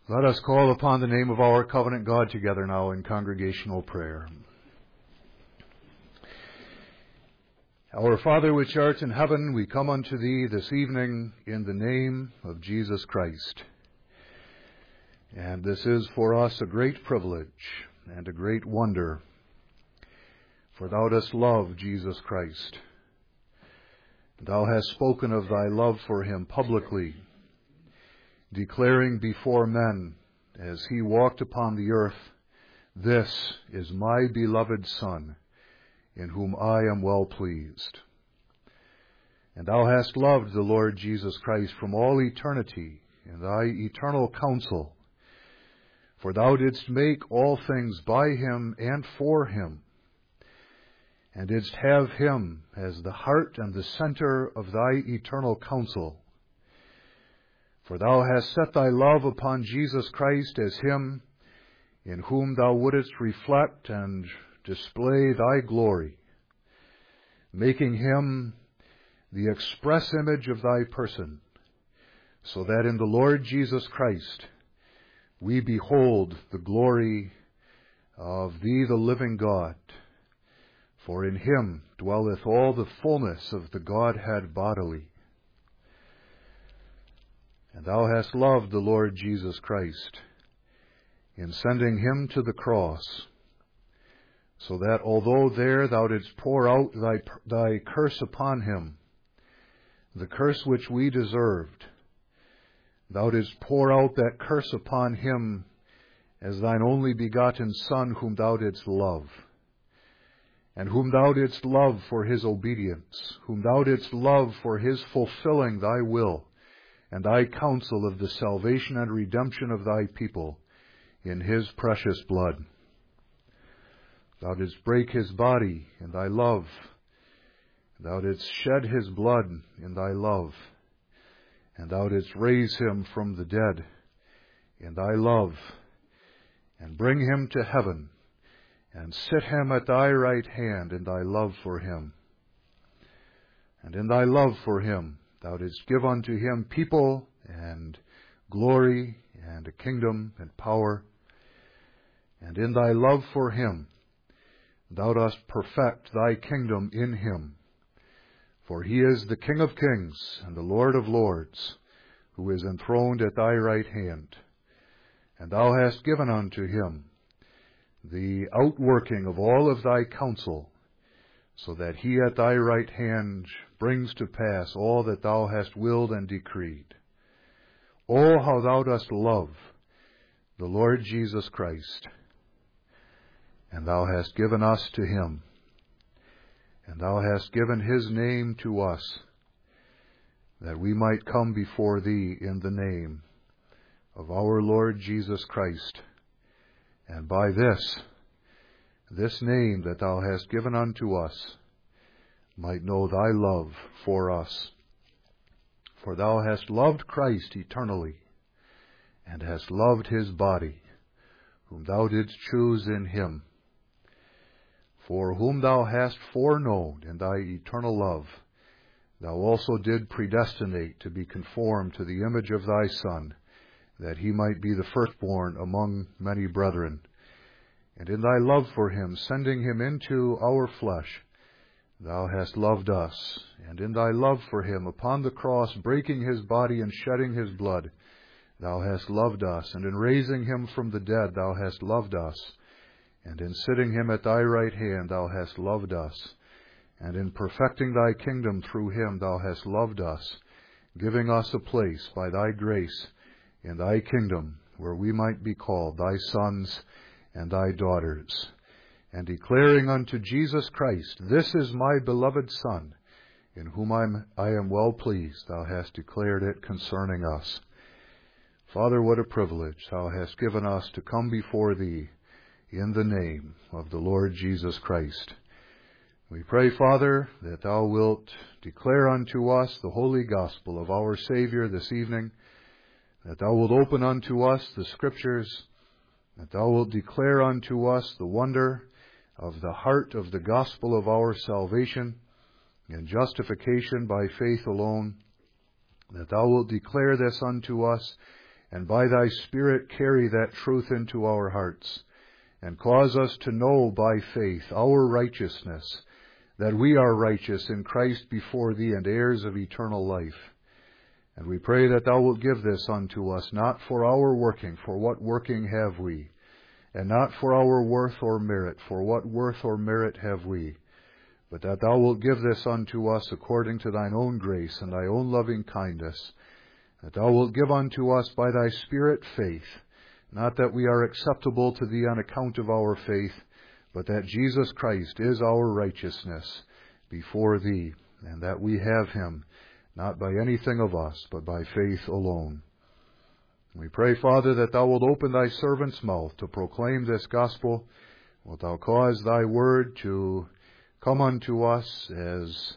Let us call upon the name of our covenant God together now in congregational prayer. Our Father which art in heaven, we come unto thee this evening in the name of Jesus Christ. And this is for us a great privilege and a great wonder, for thou dost love Jesus Christ. Thou hast spoken of thy love for him publicly, declaring before men as he walked upon the earth, "This is my beloved Son, in whom I am well pleased." And thou hast loved the Lord Jesus Christ from all eternity in thy eternal counsel, for thou didst make all things by him and for him, and didst have him as the heart and the center of thy eternal counsel. For thou hast set thy love upon Jesus Christ as him in whom thou wouldest reflect and display thy glory, making him the express image of thy person, so that in the Lord Jesus Christ we behold the glory of thee, the living God. For in him dwelleth all the fullness of the Godhead bodily. And thou hast loved the Lord Jesus Christ in sending him to the cross, so that although there thou didst pour out thy curse upon him, the curse which we deserved, thou didst pour out that curse upon him as thine only begotten Son, whom thou didst love, and whom thou didst love for his obedience, whom thou didst love for his fulfilling thy will and thy counsel of the salvation and redemption of thy people in his precious blood. Thou didst break his body in thy love. Thou didst shed his blood in thy love. And thou didst raise him from the dead in thy love, and bring him to heaven, and sit him at thy right hand in thy love for him. And in thy love for him thou didst give unto him people and glory and a kingdom and power. And in thy love for him thou dost perfect thy kingdom in him. For he is the King of kings and the Lord of lords, who is enthroned at thy right hand. And thou hast given unto him the outworking of all of thy counsel, so that he at thy right hand brings to pass all that thou hast willed and decreed. Oh, how thou dost love the Lord Jesus Christ! And thou hast given us to him, and thou hast given his name to us, that we might come before thee in the name of our Lord Jesus Christ, and by this name that thou hast given unto us, might know thy love for us. For thou hast loved Christ eternally, and hast loved his body, whom thou didst choose in him. For whom thou hast foreknown in thy eternal love, thou also did predestinate to be conformed to the image of thy Son, that he might be the firstborn among many brethren. And in thy love for him, sending him into our flesh, thou hast loved us. And in thy love for him, upon the cross, breaking his body and shedding his blood, thou hast loved us. And in raising him from the dead, thou hast loved us. And in sitting him at thy right hand, thou hast loved us. And in perfecting thy kingdom through him, thou hast loved us, giving us a place by thy grace in thy kingdom, where we might be called thy sons and thy daughters, and declaring unto Jesus Christ, "This is my beloved Son, in whom I am well pleased," thou hast declared it concerning us. Father, what a privilege thou hast given us to come before thee in the name of the Lord Jesus Christ. We pray, Father, that thou wilt declare unto us the holy gospel of our Savior this evening, that thou wilt open unto us the Scriptures, that thou wilt declare unto us the wonder of the heart of the gospel of our salvation and justification by faith alone, that thou wilt declare this unto us and by thy Spirit carry that truth into our hearts, and cause us to know by faith our righteousness, that we are righteous in Christ before thee and heirs of eternal life. And we pray that thou wilt give this unto us, not for our working, for what working have we, and not for our worth or merit, for what worth or merit have we, but that thou wilt give this unto us according to thine own grace and thy own loving kindness, that thou wilt give unto us by thy Spirit faith, not that we are acceptable to thee on account of our faith, but that Jesus Christ is our righteousness before thee, and that we have him, not by anything of us, but by faith alone. We pray, Father, that thou wilt open thy servant's mouth to proclaim this gospel. Wilt thou cause thy word to come unto us as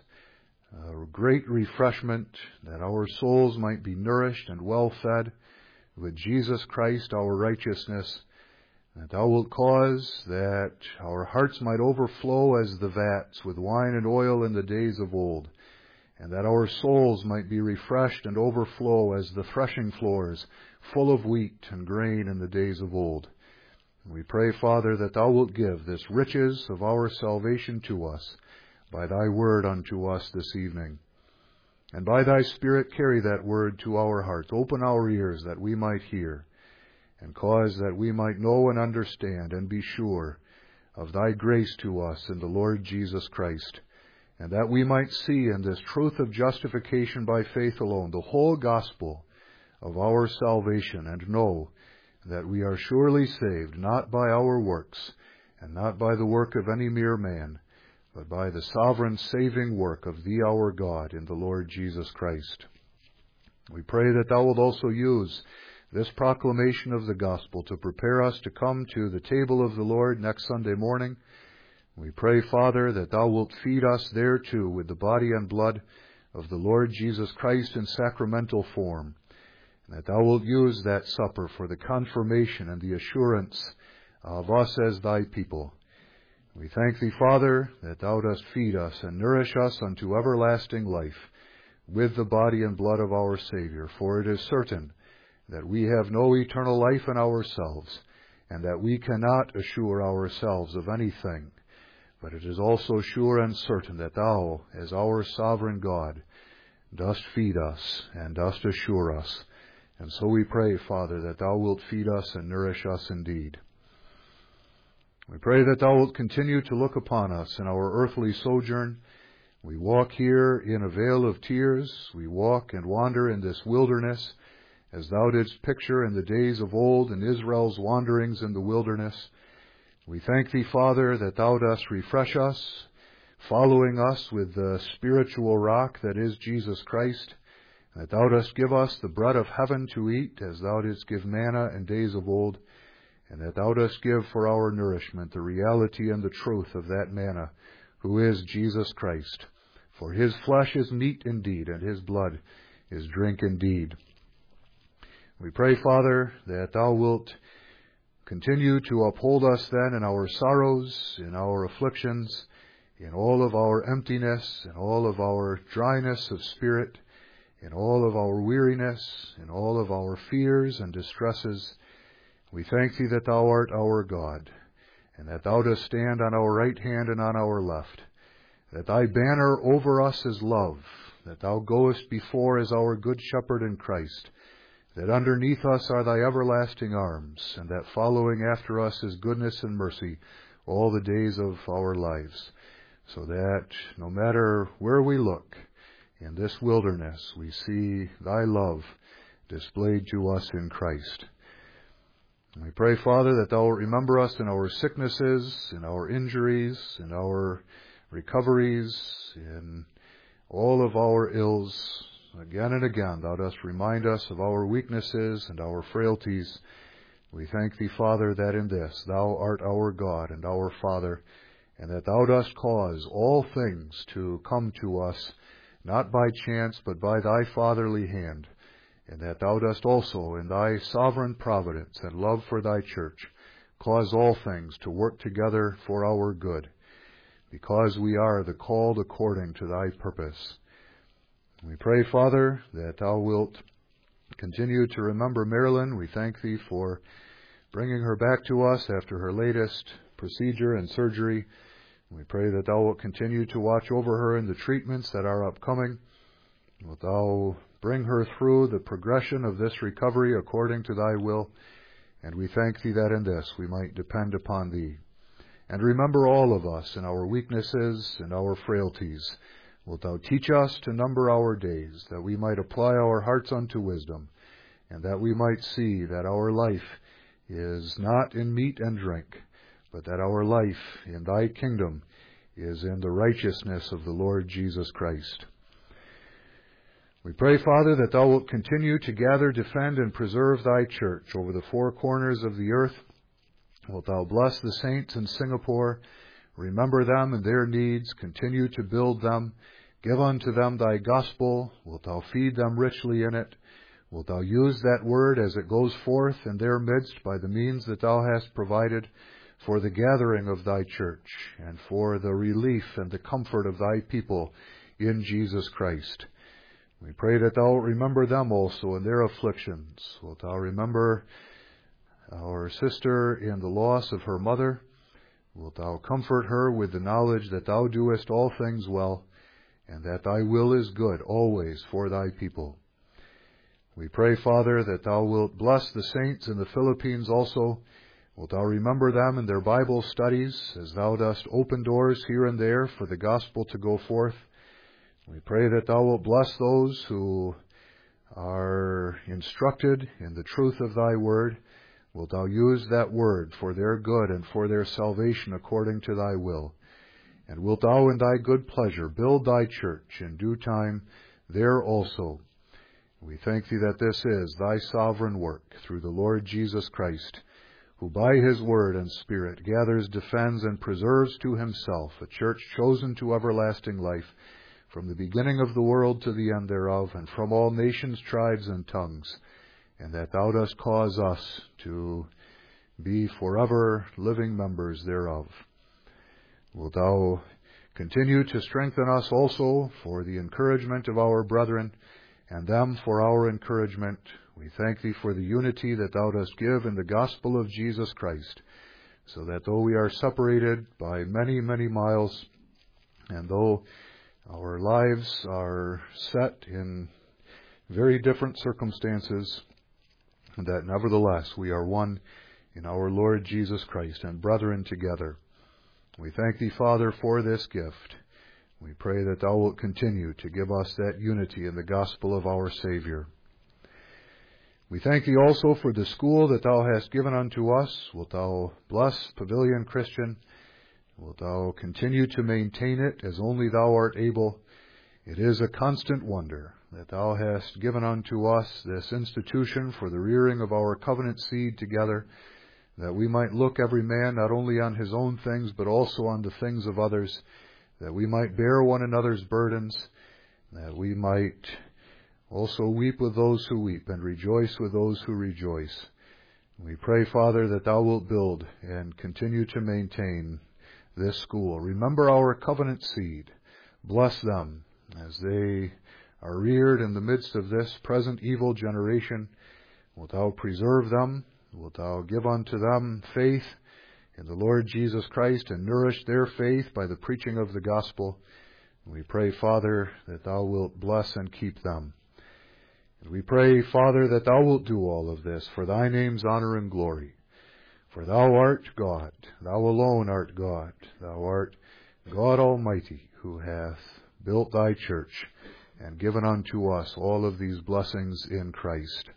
a great refreshment, that our souls might be nourished and well fed with Jesus Christ, our righteousness, that thou wilt cause that our hearts might overflow as the vats with wine and oil in the days of old, and that our souls might be refreshed and overflow as the threshing floors full of wheat and grain in the days of old. And we pray, Father, that thou wilt give this riches of our salvation to us by thy word unto us this evening. And by thy Spirit carry that word to our hearts. Open our ears that we might hear, and cause that we might know and understand and be sure of thy grace to us in the Lord Jesus Christ, and that we might see in this truth of justification by faith alone the whole gospel of our salvation, and know that we are surely saved, not by our works, and not by the work of any mere man, but by the sovereign saving work of thee, our God, in the Lord Jesus Christ. We pray that thou wilt also use this proclamation of the gospel to prepare us to come to the table of the Lord next Sunday morning. We pray, Father, that thou wilt feed us there too with the body and blood of the Lord Jesus Christ in sacramental form, and that thou wilt use that supper for the confirmation and the assurance of us as thy people. We thank thee, Father, that thou dost feed us and nourish us unto everlasting life with the body and blood of our Savior, for it is certain that we have no eternal life in ourselves, and that we cannot assure ourselves of anything. But it is also sure and certain that thou, as our sovereign God, dost feed us and dost assure us. And so we pray, Father, that thou wilt feed us and nourish us indeed. We pray that thou wilt continue to look upon us in our earthly sojourn. We walk here in a vale of tears. We walk and wander in this wilderness, as thou didst picture in the days of old in Israel's wanderings in the wilderness. We thank thee, Father, that thou dost refresh us, following us with the spiritual rock that is Jesus Christ, and that thou dost give us the bread of heaven to eat, as thou didst give manna in days of old, and that thou dost give for our nourishment the reality and the truth of that manna, who is Jesus Christ. For his flesh is meat indeed, and his blood is drink indeed. We pray, Father, that thou wilt continue to uphold us then in our sorrows, in our afflictions, in all of our emptiness, in all of our dryness of spirit, in all of our weariness, in all of our fears and distresses. We thank thee that thou art our God, and that thou dost stand on our right hand and on our left, that thy banner over us is love, that thou goest before as our good shepherd in Christ, that underneath us are thy everlasting arms, and that following after us is goodness and mercy all the days of our lives, so that no matter where we look in this wilderness, we see thy love displayed to us in Christ. And we pray, Father, that thou wilt remember us in our sicknesses, in our injuries, in our recoveries, in all of our ills. Again and again, thou dost remind us of our weaknesses and our frailties. We thank thee, Father, that in this thou art our God and our Father, and that thou dost cause all things to come to us, not by chance, but by thy fatherly hand, and that thou dost also, in thy sovereign providence and love for thy church, cause all things to work together for our good, because we are the called according to thy purpose. We pray, Father, that thou wilt Continue to remember Marilyn. We thank Thee for bringing her back to us after her latest procedure and surgery. We pray that Thou wilt continue to watch over her in the treatments that are upcoming. Wilt Thou bring her through the progression of this recovery according to Thy will. And we thank Thee that in this we might depend upon Thee. And remember all of us in our weaknesses and our frailties. Wilt Thou teach us to number our days, that we might apply our hearts unto wisdom, and that we might see that our life is not in meat and drink, but that our life in Thy kingdom is in the righteousness of the Lord Jesus Christ. We pray, Father, that Thou wilt continue to gather, defend, and preserve Thy church over the four corners of the earth. Wilt Thou bless the saints in Singapore, remember them and their needs, continue to build them, give unto them Thy gospel. Wilt Thou feed them richly in it? Wilt Thou use that word as it goes forth in their midst by the means that Thou hast provided for the gathering of Thy church and for the relief and the comfort of Thy people in Jesus Christ? We pray that Thou wilt remember them also in their afflictions. Wilt Thou remember our sister in the loss of her mother? Wilt Thou comfort her with the knowledge that Thou doest all things well, and that Thy will is good always for Thy people? We pray, Father, that Thou wilt bless the saints in the Philippines also. Wilt Thou remember them in their Bible studies, as Thou dost open doors here and there for the gospel to go forth. We pray that Thou wilt bless those who are instructed in the truth of Thy word. Wilt Thou use that word for their good and for their salvation according to Thy will? And wilt Thou in Thy good pleasure build Thy church in due time there also? We thank Thee that this is Thy sovereign work through the Lord Jesus Christ, who by His word and Spirit gathers, defends, and preserves to Himself a church chosen to everlasting life, from the beginning of the world to the end thereof, and from all nations, tribes, and tongues, and that Thou dost cause us to be forever living members thereof. Wilt Thou continue to strengthen us also for the encouragement of our brethren, and them for our encouragement. We thank Thee for the unity that Thou dost give in the gospel of Jesus Christ, so that though we are separated by many, many miles, and though our lives are set in very different circumstances, that nevertheless we are one in our Lord Jesus Christ and brethren together. We thank Thee, Father, for this gift. We pray that Thou wilt continue to give us that unity in the gospel of our Savior. We thank Thee also for the school that Thou hast given unto us. Wilt Thou bless Pavilion Christian? Wilt Thou continue to maintain it as only Thou art able? It is a constant wonder that Thou hast given unto us this institution for the rearing of our covenant seed together, that we might look every man not only on his own things, but also on the things of others, that we might bear one another's burdens, that we might also weep with those who weep and rejoice with those who rejoice. We pray, Father, that Thou wilt build and continue to maintain this school. Remember our covenant seed. Bless them as they are reared in the midst of this present evil generation. Wilt Thou preserve them? Wilt Thou give unto them faith in the Lord Jesus Christ and nourish their faith by the preaching of the gospel? We pray, Father, that Thou wilt bless and keep them. And we pray, Father, that Thou wilt do all of this for Thy name's honor and glory. For Thou art God, Thou alone art God. Thou art God Almighty, who hath built Thy church and given unto us all of these blessings in Christ.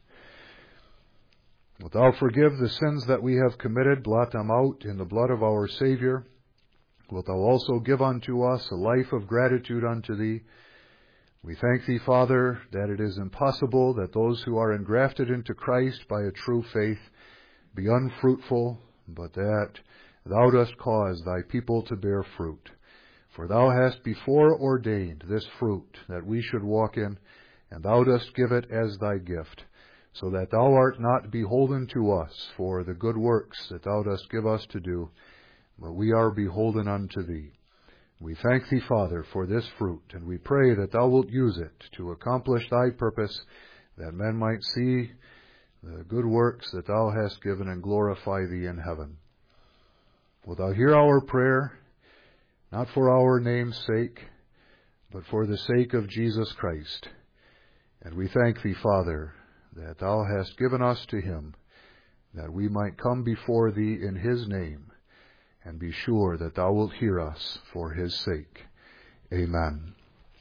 Wilt Thou forgive the sins that we have committed, blot them out in the blood of our Savior. Wilt Thou also give unto us a life of gratitude unto Thee. We thank Thee, Father, that it is impossible that those who are engrafted into Christ by a true faith be unfruitful, but that Thou dost cause Thy people to bear fruit. For Thou hast before ordained this fruit that we should walk in, and Thou dost give it as Thy gift, so that Thou art not beholden to us for the good works that Thou dost give us to do, but we are beholden unto Thee. We thank Thee, Father, for this fruit, and we pray that Thou wilt use it to accomplish Thy purpose, that men might see the good works that thou hast given and glorify thee in heaven. Wilt thou hear our prayer, not for our name's sake, but for the sake of Jesus Christ. And we thank thee, Father, that thou hast given us to him, that we might come before thee in his name, and be sure that thou wilt hear us for his sake. Amen.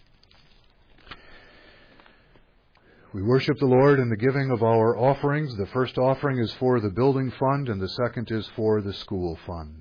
We worship the Lord in the giving of our offerings. The first offering is for the building fund, and the second is for the school fund.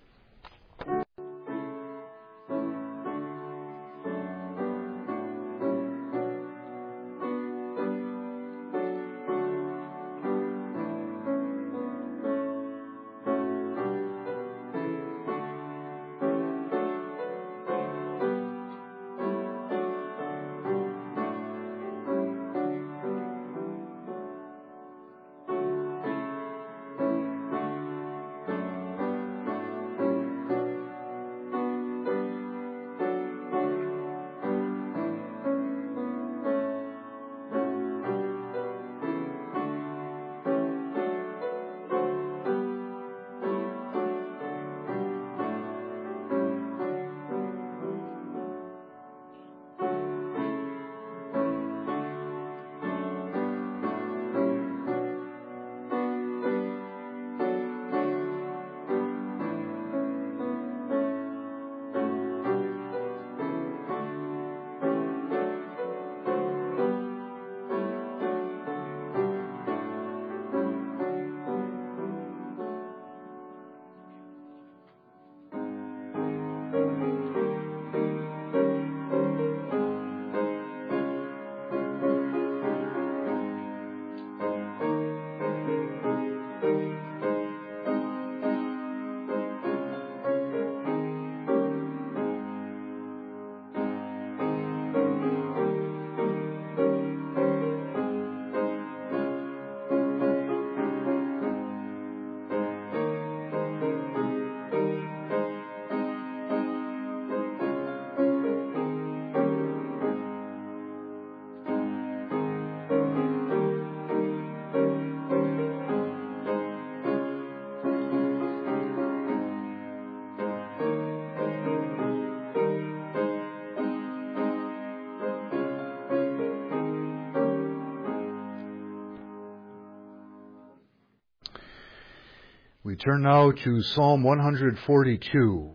We turn now to Psalm 142.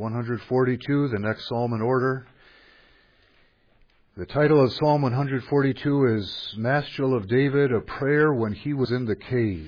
142, the next psalm in order. The title of Psalm 142 is Maschil of David, a prayer when he was in the cave.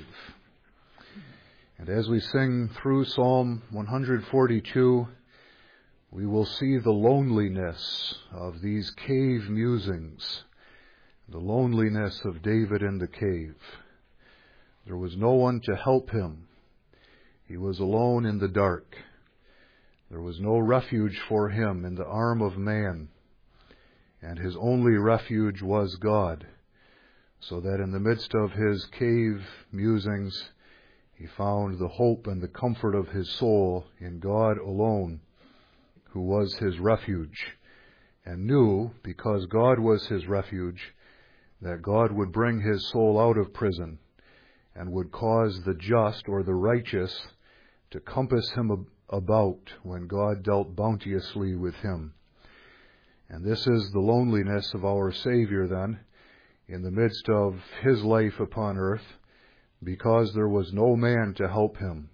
And as we sing through Psalm 142, we will see the loneliness of these cave musings, the loneliness of David in the cave. There was no one to help him. He was alone in the dark. There was no refuge for him in the arm of man, and his only refuge was God, so that in the midst of his cave musings, he found the hope and the comfort of his soul in God alone, who was his refuge, and knew, because God was his refuge, that God would bring his soul out of prison and would cause the just or the righteous to compass him about when God dealt bounteously with him. And this is the loneliness of our Savior then, in the midst of his life upon earth, because there was no man to help him.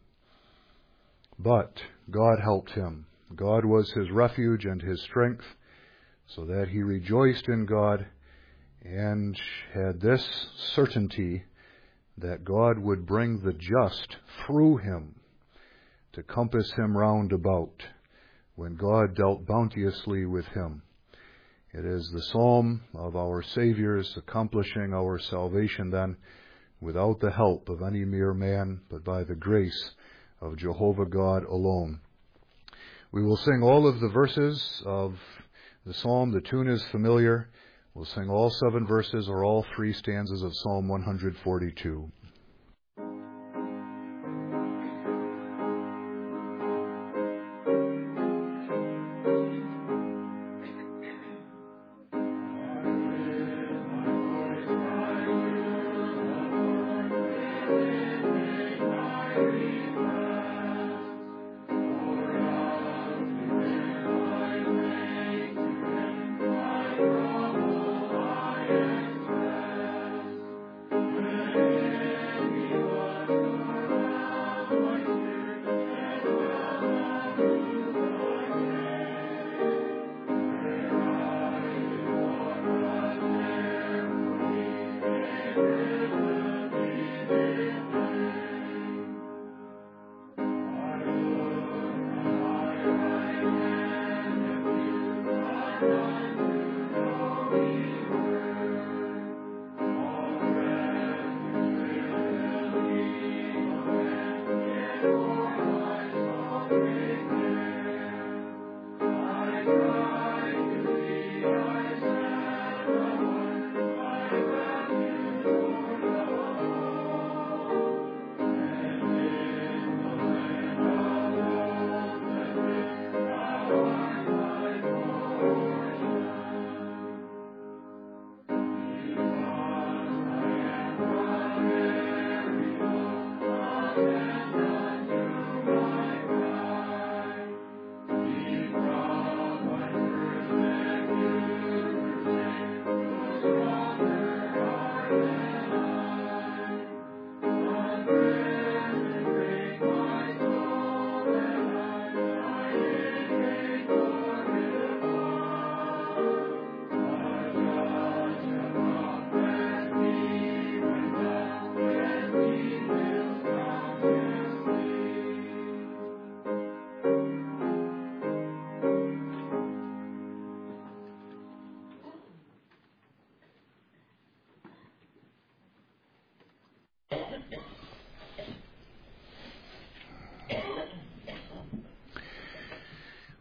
But God helped him. God was his refuge and his strength, so that he rejoiced in God and had this certainty that God would bring the just through him to compass him round about when God dealt bounteously with him. It is the psalm of our Savior's accomplishing our salvation then, without the help of any mere man, but by the grace of Jehovah God alone. We will sing all of the verses of the psalm. The tune is familiar. We'll sing all 7 verses or all 3 stanzas of Psalm 142.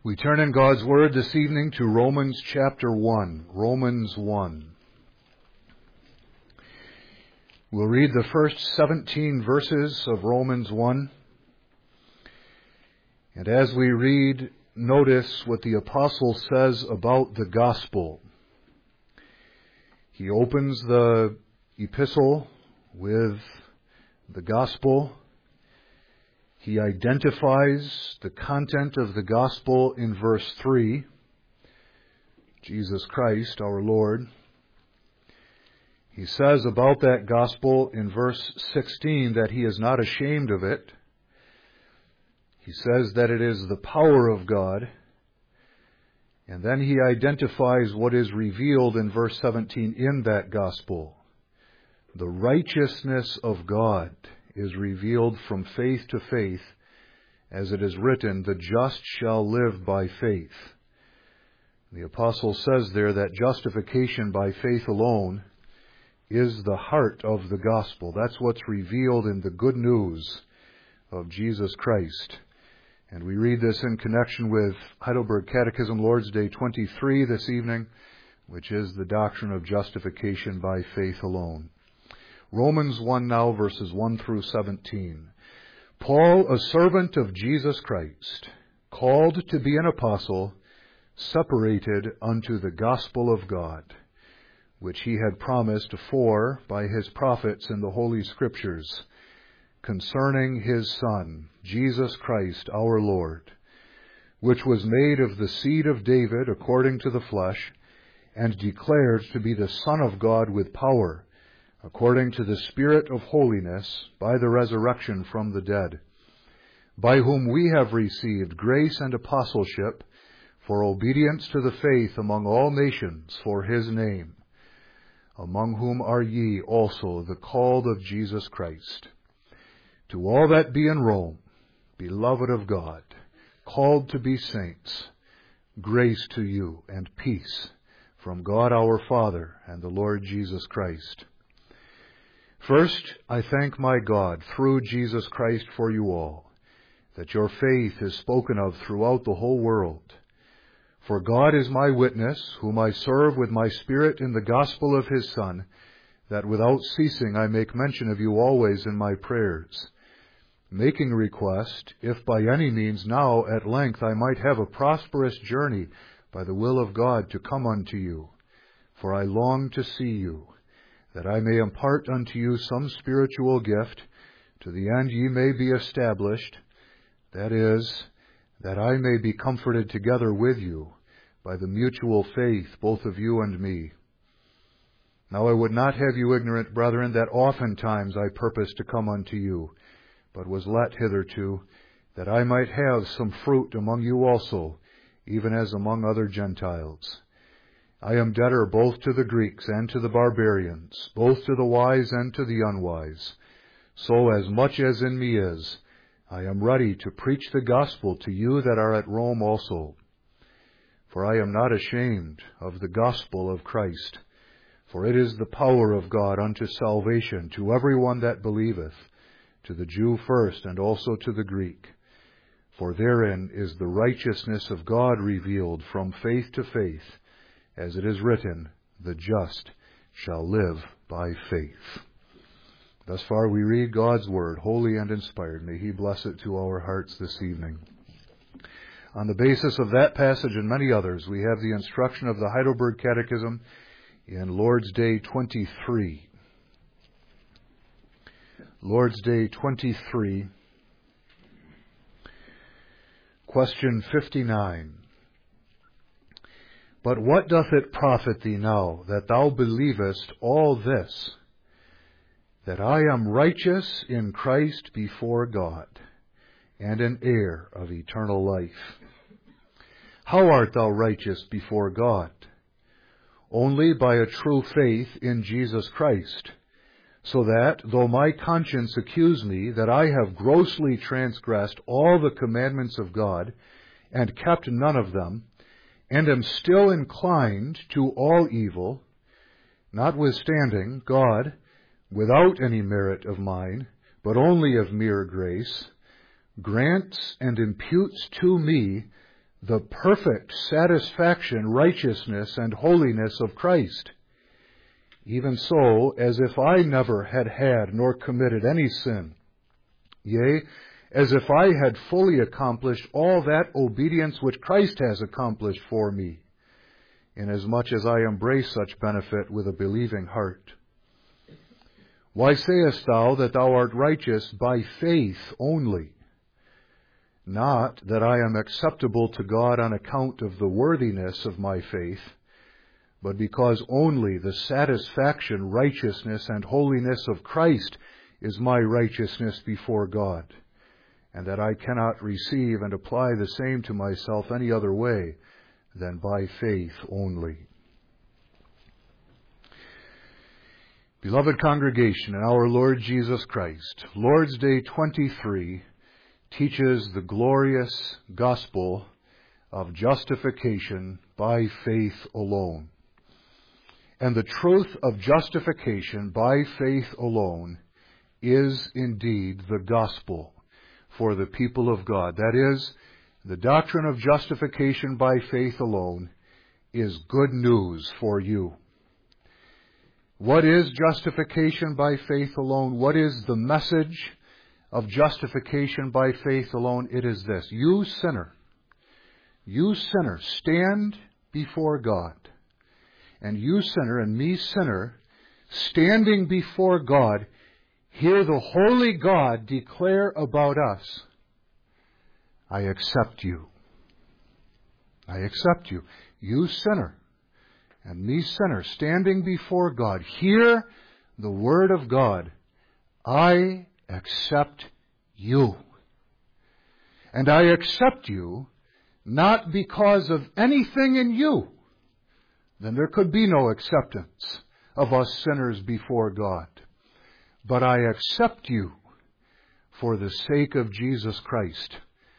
We turn in God's Word this evening to Romans chapter 1. Romans 1. We'll read the first 17 verses of Romans 1. And as we read, notice what the apostle says about the gospel. He opens the epistle with the gospel. He identifies the content of the gospel in verse 3, Jesus Christ, our Lord. He says about that gospel in verse 16 that he is not ashamed of it. He says that it is the power of God. And then he identifies what is revealed in verse 17 in that gospel. The righteousness of God is revealed from faith to faith, as it is written, the just shall live by faith. The apostle says there that justification by faith alone is the heart of the gospel. That's what's revealed in the good news of Jesus Christ. And we read this in connection with Heidelberg Catechism Lord's Day 23 this evening, which is the doctrine of justification by faith alone. Romans 1 now, verses 1 through 17. Paul, a servant of Jesus Christ, called to be an apostle, separated unto the gospel of God, which he had promised afore by his prophets in the Holy Scriptures, concerning his Son, Jesus Christ our Lord, which was made of the seed of David according to the flesh, and declared to be the Son of God with power, according to the Spirit of holiness, by the resurrection from the dead, by whom we have received grace and apostleship for obedience to the faith among all nations for his name, among whom are ye also the called of Jesus Christ. To all that be in Rome, beloved of God, called to be saints, grace to you and peace from God our Father and the Lord Jesus Christ. First, I thank my God through Jesus Christ for you all, that your faith is spoken of throughout the whole world. For God is my witness, whom I serve with my spirit in the gospel of his Son, that without ceasing I make mention of you always in my prayers, making request, if by any means now at length I might have a prosperous journey by the will of God to come unto you. For I long to see you, that I may impart unto you some spiritual gift, to the end ye may be established, that is, that I may be comforted together with you by the mutual faith both of you and me. Now I would not have you ignorant, brethren, that oftentimes I purposed to come unto you, but was let hitherto, that I might have some fruit among you also, even as among other Gentiles. I am debtor both to the Greeks and to the barbarians, both to the wise and to the unwise. So as much as in me is, I am ready to preach the gospel to you that are at Rome also. For I am not ashamed of the gospel of Christ, for it is the power of God unto salvation to every one that believeth, to the Jew first and also to the Greek. For therein is the righteousness of God revealed from faith to faith, as it is written, the just shall live by faith. Thus far we read God's Word, holy and inspired. May He bless it to our hearts this evening. On the basis of that passage and many others, we have the instruction of the Heidelberg Catechism in Lord's Day 23. Lord's Day 23, question 59. But what doth it profit thee now, that thou believest all this, that I am righteous in Christ before God, and an heir of eternal life? How art thou righteous before God? Only by a true faith in Jesus Christ, so that, though my conscience accuse me that I have grossly transgressed all the commandments of God, and kept none of them, and am still inclined to all evil, notwithstanding God, without any merit of mine, but only of mere grace, grants and imputes to me the perfect satisfaction, righteousness, and holiness of Christ. Even so, as if I never had had nor committed any sin, yea, as if I had fully accomplished all that obedience which Christ has accomplished for me, inasmuch as I embrace such benefit with a believing heart. Why sayest thou that thou art righteous by faith only? Not that I am acceptable to God on account of the worthiness of my faith, but because only the satisfaction, righteousness, and holiness of Christ is my righteousness before God, and that I cannot receive and apply the same to myself any other way than by faith only. Beloved congregation in our Lord Jesus Christ, Lord's Day 23 teaches the glorious gospel of justification by faith alone. And the truth of justification by faith alone is indeed the gospel for the people of God. That is, the doctrine of justification by faith alone is good news for you. What is justification by faith alone? What is the message of justification by faith alone? It is this: you sinner, stand before God. And you sinner and me sinner, standing before God, hear the holy God declare about us, I accept you. I accept you. You sinner and me sinner, standing before God, hear the word of God, I accept you. And I accept you not because of anything in you. Then there could be no acceptance of us sinners before God. But I accept you for the sake of Jesus Christ,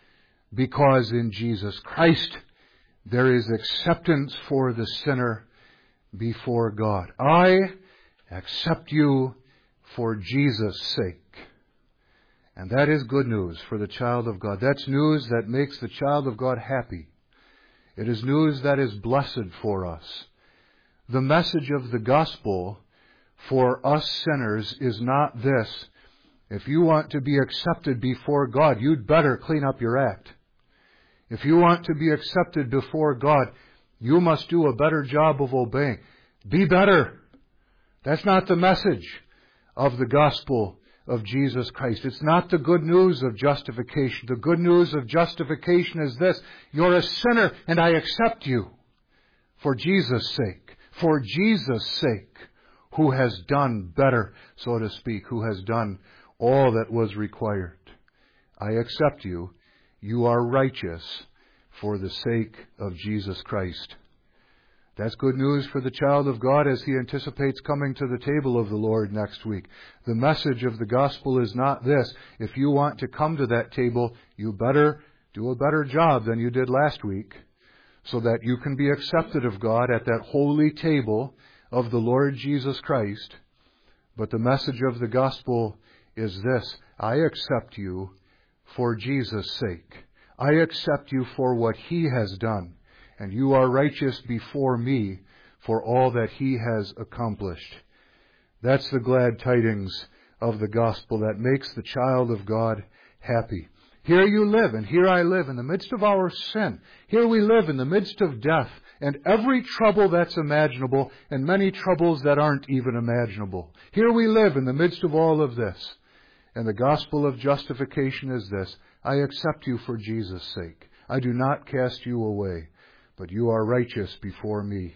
because in Jesus Christ there is acceptance for the sinner before God. I accept you for Jesus' sake. And that is good news for the child of God. That's news that makes the child of God happy. It is news that is blessed for us. The message of the gospel for us sinners is not this: if you want to be accepted before God, you'd better clean up your act. If you want to be accepted before God, you must do a better job of obeying. Be better. That's not the message of the gospel of Jesus Christ. It's not the good news of justification. The good news of justification is this: you're a sinner and I accept you for Jesus' sake. For Jesus' sake, who has done better, so to speak, who has done all that was required. I accept you. You are righteous for the sake of Jesus Christ. That's good news for the child of God as he anticipates coming to the table of the Lord next week. The message of the gospel is not this: if you want to come to that table, you better do a better job than you did last week, so that you can be accepted of God at that holy table of the Lord Jesus Christ. But the message of the gospel is this: I accept you for Jesus' sake. I accept you for what He has done, and you are righteous before me for all that He has accomplished. That's the glad tidings of the gospel that makes the child of God happy. Here you live, and here I live, in the midst of our sin. Here we live in the midst of death, and every trouble that's imaginable, and many troubles that aren't even imaginable. Here we live in the midst of all of this. And the gospel of justification is this: I accept you for Jesus' sake. I do not cast you away, but you are righteous before me.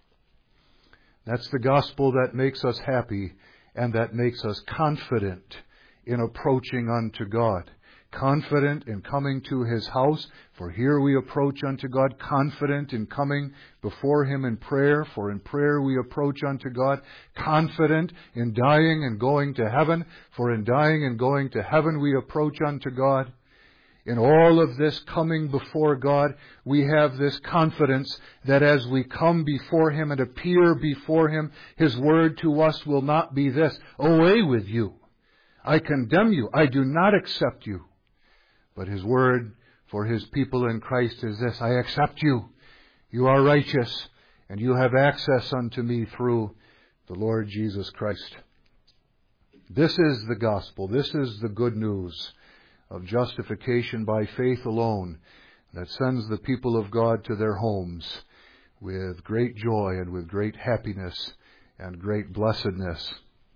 That's the gospel that makes us happy, and that makes us confident in approaching unto God. Confident in coming to His house, for here we approach unto God. Confident in coming before Him in prayer, for in prayer we approach unto God. Confident in dying and going to heaven, for in dying and going to heaven we approach unto God. In all of this coming before God, we have this confidence that as we come before Him and appear before Him, His word to us will not be this: away with you. I condemn you. I do not accept you. But His word for His people in Christ is this: I accept you. You are righteous, and you have access unto me through the Lord Jesus Christ. This is the gospel. This is the good news of justification by faith alone that sends the people of God to their homes with great joy and with great happiness and great blessedness.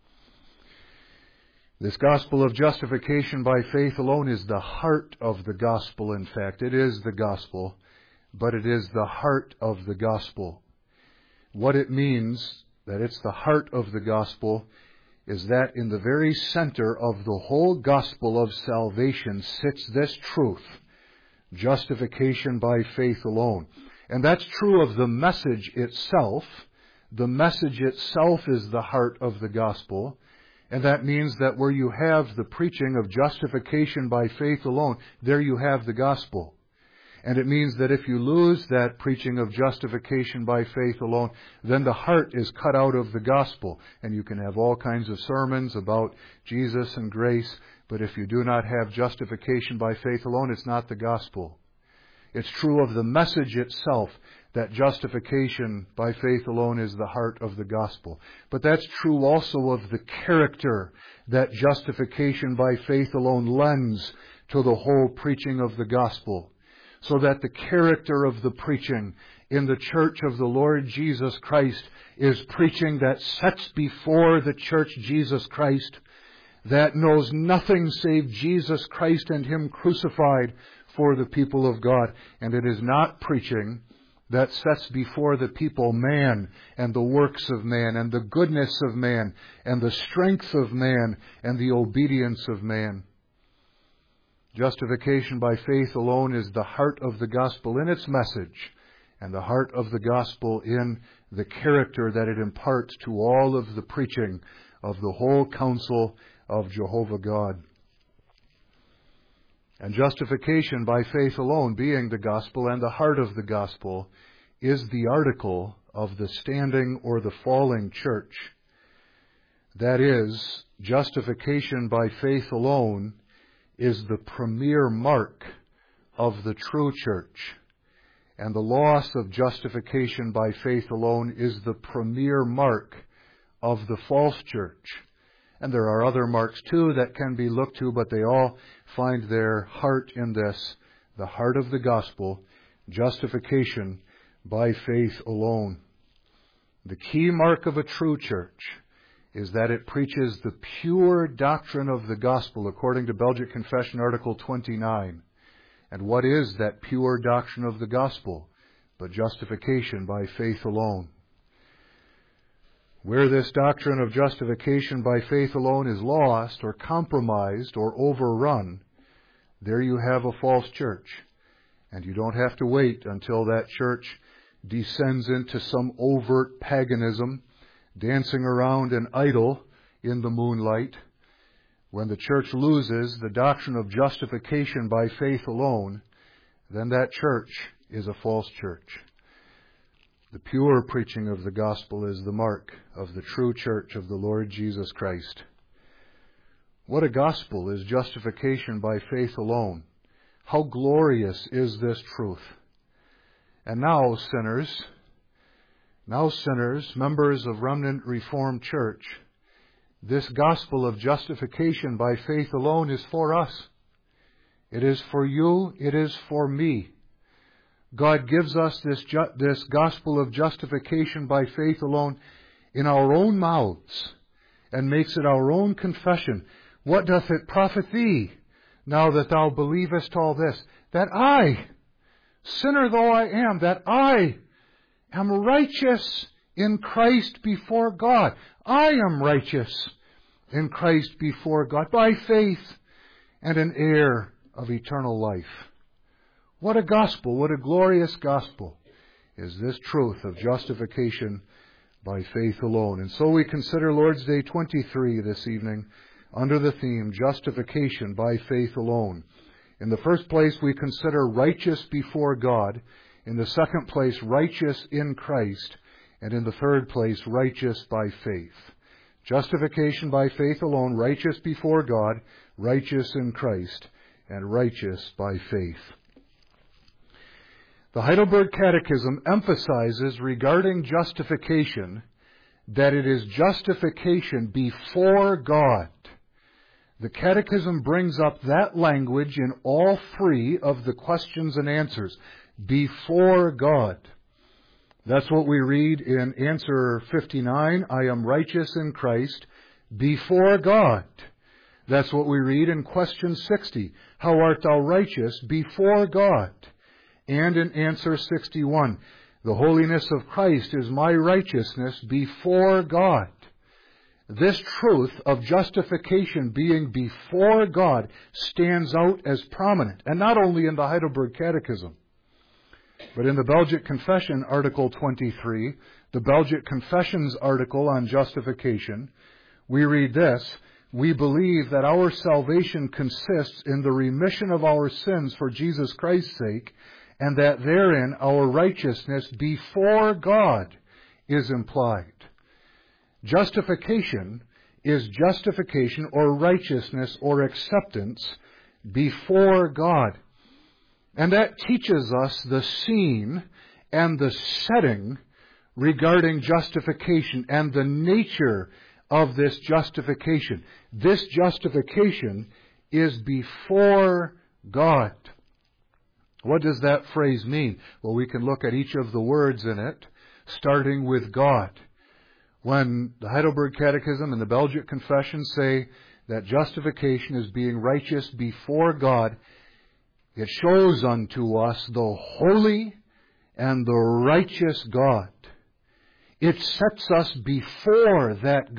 This gospel of justification by faith alone is the heart of the gospel. In fact, it is the gospel, but it is the heart of the gospel. What it means, that it's the heart of the gospel, is that in the very center of the whole gospel of salvation sits this truth: justification by faith alone. And that's true of the message itself. The message itself is the heart of the gospel. And that means that where you have the preaching of justification by faith alone, there you have the gospel. And it means that if you lose that preaching of justification by faith alone, then the heart is cut out of the gospel. And you can have all kinds of sermons about Jesus and grace, but if you do not have justification by faith alone, it's not the gospel. It's true of the message itself that justification by faith alone is the heart of the gospel. But that's true also of the character that justification by faith alone lends to the whole preaching of the gospel. So that the character of the preaching in the church of the Lord Jesus Christ is preaching that sets before the church Jesus Christ, that knows nothing save Jesus Christ and Him crucified for the people of God. And it is not preaching that sets before the people man and the works of man and the goodness of man and the strength of man and the obedience of man. Justification by faith alone is the heart of the gospel in its message, and the heart of the gospel in the character that it imparts to all of the preaching of the whole counsel of Jehovah God. And justification by faith alone, being the gospel and the heart of the gospel, is the article of the standing or the falling church. That is, justification by faith alone is the premier mark of the true church. And the loss of justification by faith alone is the premier mark of the false church. And there are other marks too that can be looked to, but they all find their heart in this, the heart of the gospel, justification by faith alone. The key mark of a true church is that it preaches the pure doctrine of the gospel according to Belgic Confession Article 29. And what is that pure doctrine of the gospel but justification by faith alone? Where this doctrine of justification by faith alone is lost or compromised or overrun, there you have a false church. And you don't have to wait until that church descends into some overt paganism, dancing around an idol in the moonlight. When the church loses the doctrine of justification by faith alone, then that church is a false church. The pure preaching of the gospel is the mark of the true church of the Lord Jesus Christ. What a gospel is justification by faith alone. How glorious is this truth. And now, sinners, members of Remnant Reformed Church, this gospel of justification by faith alone is for us. It is for you. It is for me. God gives us this gospel of justification by faith alone in our own mouths and makes it our own confession. What doth it profit thee, now that thou believest all this? That I, sinner though I am, that I am righteous in Christ before God. I am righteous in Christ before God by faith and an heir of eternal life. What a gospel, what a glorious gospel is this truth of justification by faith alone. And so we consider Lord's Day 23 this evening under the theme, justification by faith alone. In the first place, we consider righteous before God. In the second place, righteous in Christ. And in the third place, righteous by faith. Justification by faith alone, righteous before God, righteous in Christ, and righteous by faith. The Heidelberg Catechism emphasizes regarding justification that it is justification before God. The Catechism brings up that language in all three of the questions and answers. Before God. That's what we read in answer 59, I am righteous in Christ before God. That's what we read in question 60, how art thou righteous before God? And in answer 61, the holiness of Christ is my righteousness before God. This truth of justification being before God stands out as prominent, and not only in the Heidelberg Catechism, but in the Belgic Confession, Article 23, the Belgic Confessions article on justification, we read this, we believe that our salvation consists in the remission of our sins for Jesus Christ's sake, and that therein our righteousness before God is implied. Justification is justification or righteousness or acceptance before God. And that teaches us the scene and the setting regarding justification and the nature of this justification. This justification is before God. What does that phrase mean? Well, we can look at each of the words in it, starting with God. When the Heidelberg Catechism and the Belgic Confession say that justification is being righteous before God, it shows unto us the holy and the righteous God. It sets us before that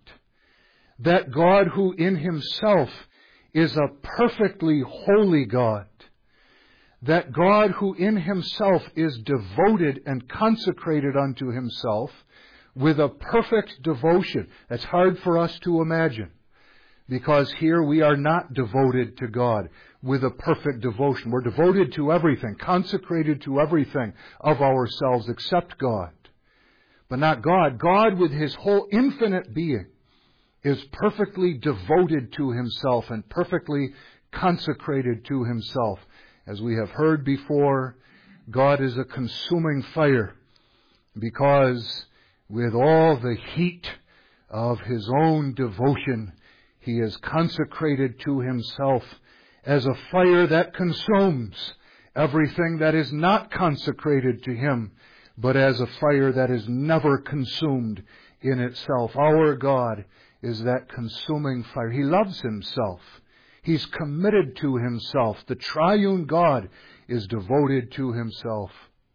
God who in himself is a perfectly holy God, that God who in himself is devoted and consecrated unto himself with a perfect devotion. That's hard for us to imagine, because here we are not devoted to God with a perfect devotion. We're devoted to everything, consecrated to everything of ourselves except God. But not God. God with his whole infinite being is perfectly devoted to himself and perfectly consecrated to himself. As we have heard before, God is a consuming fire, because with all the heat of his own devotion, he is consecrated to himself as a fire that consumes everything that is not consecrated to him, but as a fire that is never consumed in itself. Our God is that consuming fire. He loves himself. He's committed to himself. The triune God is devoted to himself.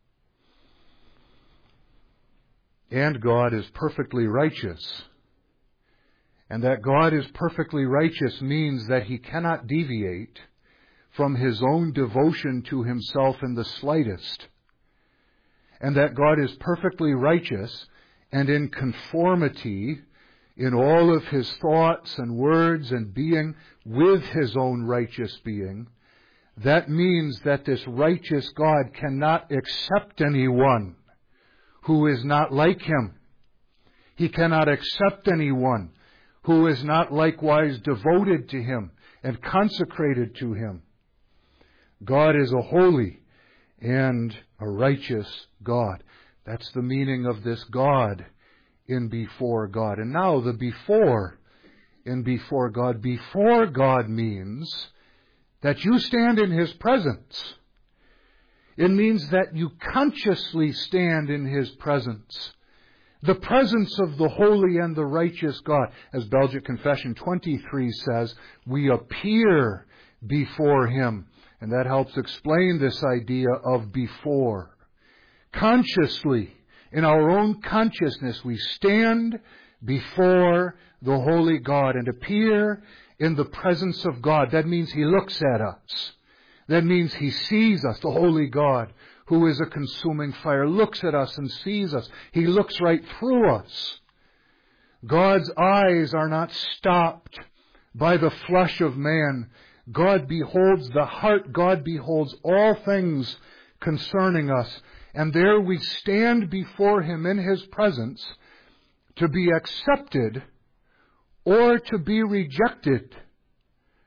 And God is perfectly righteous. And that God is perfectly righteous means that he cannot deviate from his own devotion to himself in the slightest. And that God is perfectly righteous and in conformity in all of his thoughts and words and being with his own righteous being. That means that this righteous God cannot accept anyone who is not like him. He cannot accept anyone who is not likewise devoted to him and consecrated to him. God is a holy and a righteous God. That's the meaning of this God in before God. And now the before in before God. Before God means that you stand in his presence. It means that you consciously stand in his presence. The presence of the holy and the righteous God. As Belgic Confession 23 says, we appear before him. And that helps explain this idea of before. Consciously, in our own consciousness, we stand before the holy God and appear in the presence of God. That means he looks at us. That means he sees us. The holy God, who is a consuming fire, looks at us and sees us. He looks right through us. God's eyes are not stopped by the flesh of man. God beholds the heart. God beholds all things concerning us. And there we stand before him in his presence to be accepted or to be rejected.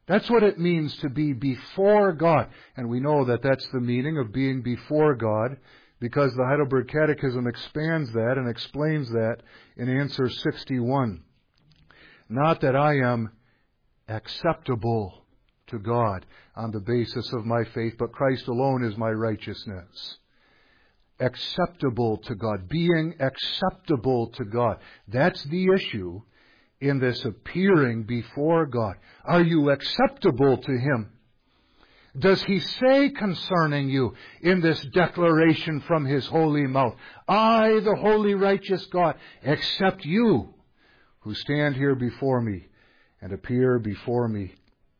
That's what it means to be before God. And we know that that's the meaning of being before God, because the Heidelberg Catechism expands that and explains that in answer 61. Not that I am acceptable to God on the basis of my faith, but Christ alone is my righteousness. Acceptable to God, being acceptable to God. That's the issue in this appearing before God. Are you acceptable to Him? Does He say concerning you in this declaration from His holy mouth, I, the holy righteous God, accept you who stand here before me and appear before me?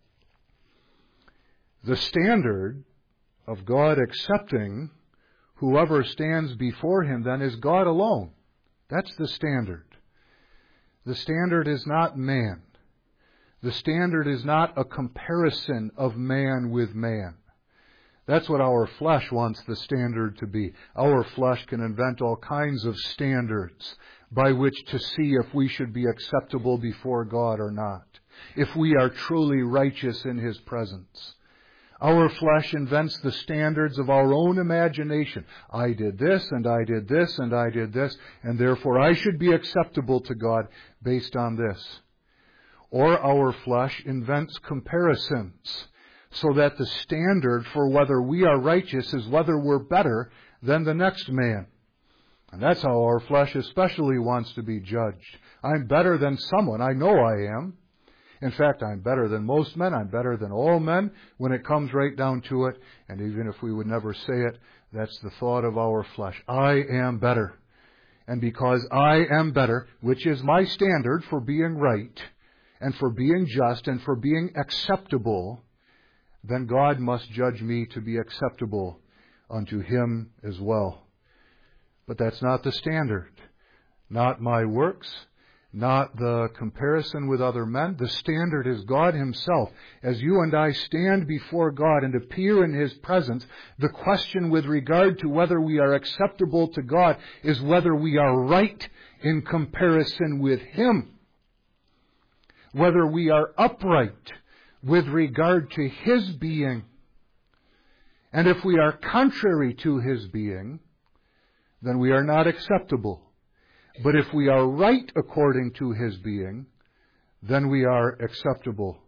The standard of God accepting whoever stands before Him then is God alone. That's the standard. The standard is not man. The standard is not a comparison of man with man. That's what our flesh wants the standard to be. Our flesh can invent all kinds of standards by which to see if we should be acceptable before God or not, if we are truly righteous in His presence. Our flesh invents the standards of our own imagination. I did this, and I did this, and I did this, and therefore I should be acceptable to God based on this. Or our flesh invents comparisons so that the standard for whether we are righteous is whether we're better than the next man. And that's how our flesh especially wants to be judged. I'm better than someone. I know I am. In fact, I'm better than most men. I'm better than all men when it comes right down to it. And even if we would never say it, that's the thought of our flesh. I am better. And because I am better, which is my standard for being right and for being just and for being acceptable, then God must judge me to be acceptable unto Him as well. But that's not the standard. Not my works. Not the comparison with other men. The standard is God Himself. As you and I stand before God and appear in His presence, the question with regard to whether we are acceptable to God is whether we are right in comparison with Him. Whether we are upright with regard to His being. And if we are contrary to His being, then we are not acceptable. But if we are right according to His being, then we are acceptable.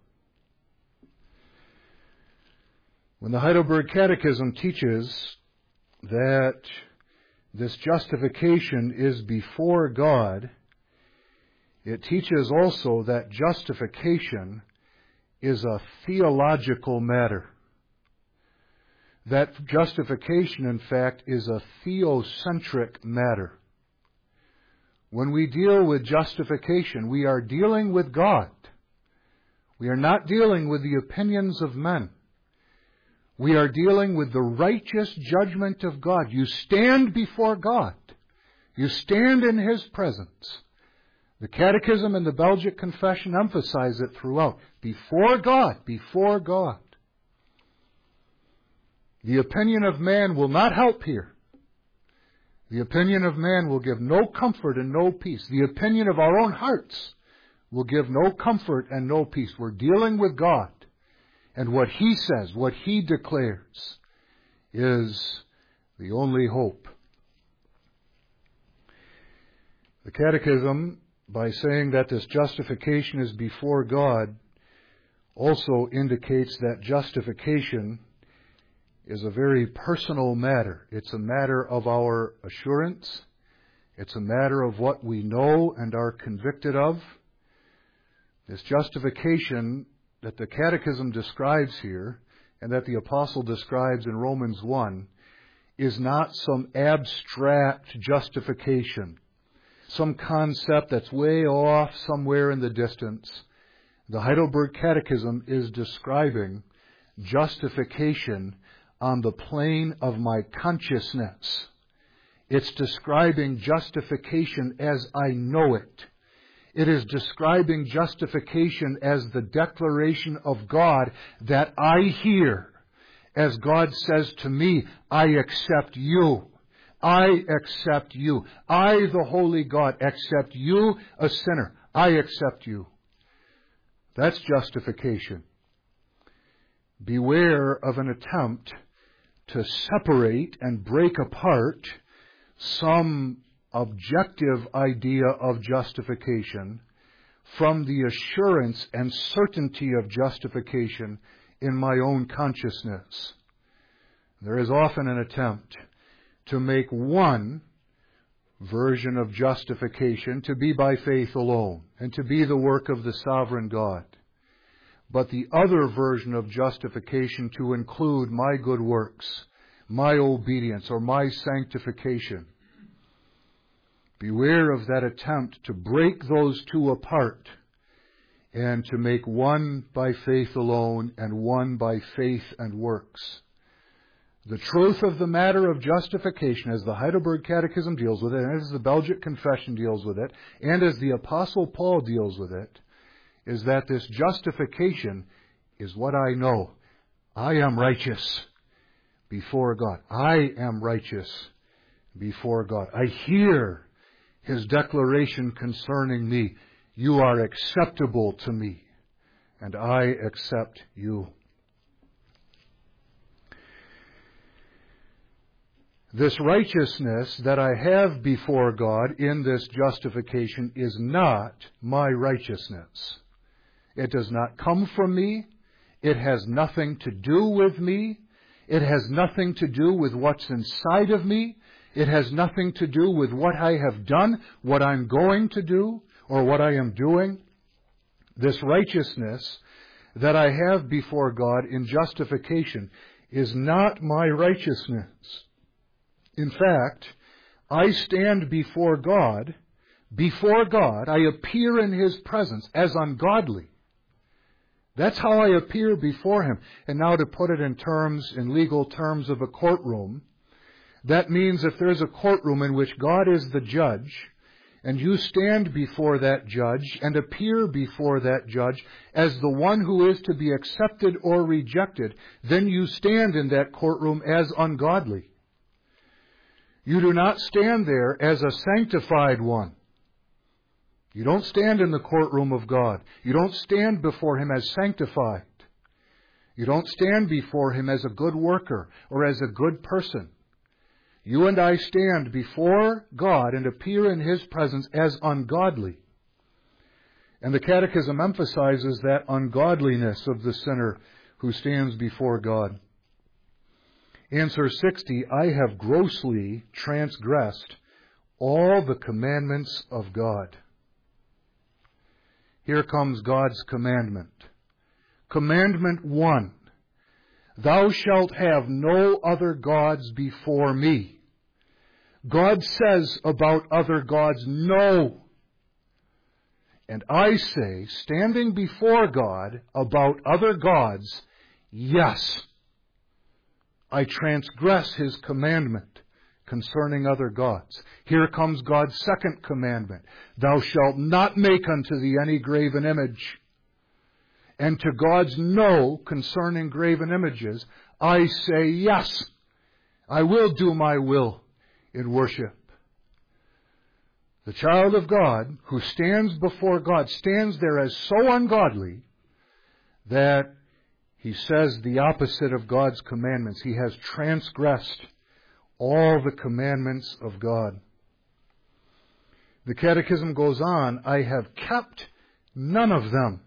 When the Heidelberg Catechism teaches that this justification is before God, it teaches also that justification is a theological matter. That justification, in fact, is a theocentric matter. When we deal with justification, we are dealing with God. We are not dealing with the opinions of men. We are dealing with the righteous judgment of God. You stand before God. You stand in His presence. The Catechism and the Belgic Confession emphasize it throughout. Before God, before God. The opinion of man will not help here. The opinion of man will give no comfort and no peace. The opinion of our own hearts will give no comfort and no peace. We're dealing with God. And what He says, what He declares, is the only hope. The Catechism, by saying that this justification is before God, also indicates that justification is a very personal matter. It's a matter of our assurance. It's a matter of what we know and are convicted of. This justification that the Catechism describes here, and that the Apostle describes in Romans 1, is not some abstract justification, some concept that's way off somewhere in the distance. The Heidelberg Catechism is describing justification on the plane of my consciousness. It's describing justification as I know it. It is describing justification as the declaration of God that I hear. As God says to me, I accept you. I accept you. I, the holy God, accept you, a sinner. I accept you. That's justification. beware of an attempt to separate and break apart some objective idea of justification from the assurance and certainty of justification in my own consciousness. There is often an attempt to make one version of justification to be by faith alone and to be the work of the sovereign God, but the other version of justification to include my good works, my obedience, or my sanctification. Beware of that attempt to break those two apart and to make one by faith alone and one by faith and works. The truth of the matter of justification, as the Heidelberg Catechism deals with it, and as the Belgic Confession deals with it, and as the Apostle Paul deals with it, is that this justification is what I know. I am righteous before God. I am righteous before God. I hear His declaration concerning me. You are acceptable to me, and I accept you. This righteousness that I have before God in this justification is not my righteousness. It does not come from me. It has nothing to do with me. It has nothing to do with what's inside of me. It has nothing to do with what I have done, what I'm going to do, or what I am doing. This righteousness that I have before God in justification is not my righteousness. In fact, I stand before God, I appear in His presence as ungodly. That's how I appear before Him. And now to put it in legal terms of a courtroom, that means if there's a courtroom in which God is the judge, and you stand before that judge and appear before that judge as the one who is to be accepted or rejected, then you stand in that courtroom as ungodly. You do not stand there as a sanctified one. You don't stand in the courtroom of God. You don't stand before Him as sanctified. You don't stand before Him as a good worker or as a good person. You and I stand before God and appear in His presence as ungodly. And the Catechism emphasizes that ungodliness of the sinner who stands before God. Answer 60, I have grossly transgressed all the commandments of God. Here comes God's commandment. Commandment 1, thou shalt have no other gods before me. God says about other gods, no. And I say, standing before God about other gods, yes. I transgress His commandment concerning other gods. Here comes God's second commandment. Thou shalt not make unto thee any graven image. And to God's no concerning graven images, I say yes. I will do my will in worship. The child of God who stands before God stands there as so ungodly that he says the opposite of God's commandments. He has transgressed all the commandments of God. The Catechism goes on, I have kept none of them.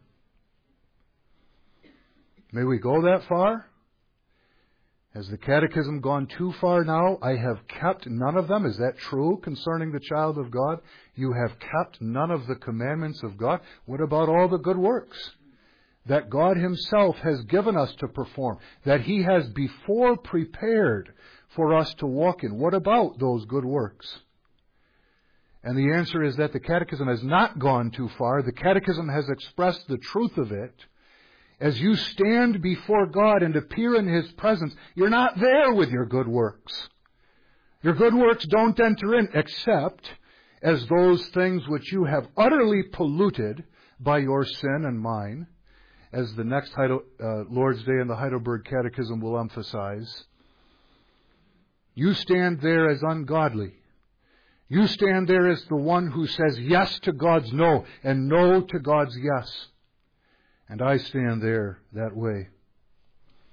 May we go that far? Has the Catechism gone too far now? I have kept none of them. Is that true concerning the child of God? You have kept none of the commandments of God. What about all the good works that God Himself has given us to perform, that He has before prepared for us to walk in? What about those good works? And the answer is that the Catechism has not gone too far. The Catechism has expressed the truth of it. As you stand before God and appear in His presence, you're not there with your good works. Your good works don't enter in except as those things which you have utterly polluted by your sin and mine, as the next Lord's Day in the Heidelberg Catechism will emphasize. You stand there as ungodly. You stand there as the one who says yes to God's no and no to God's yes. And I stand there that way.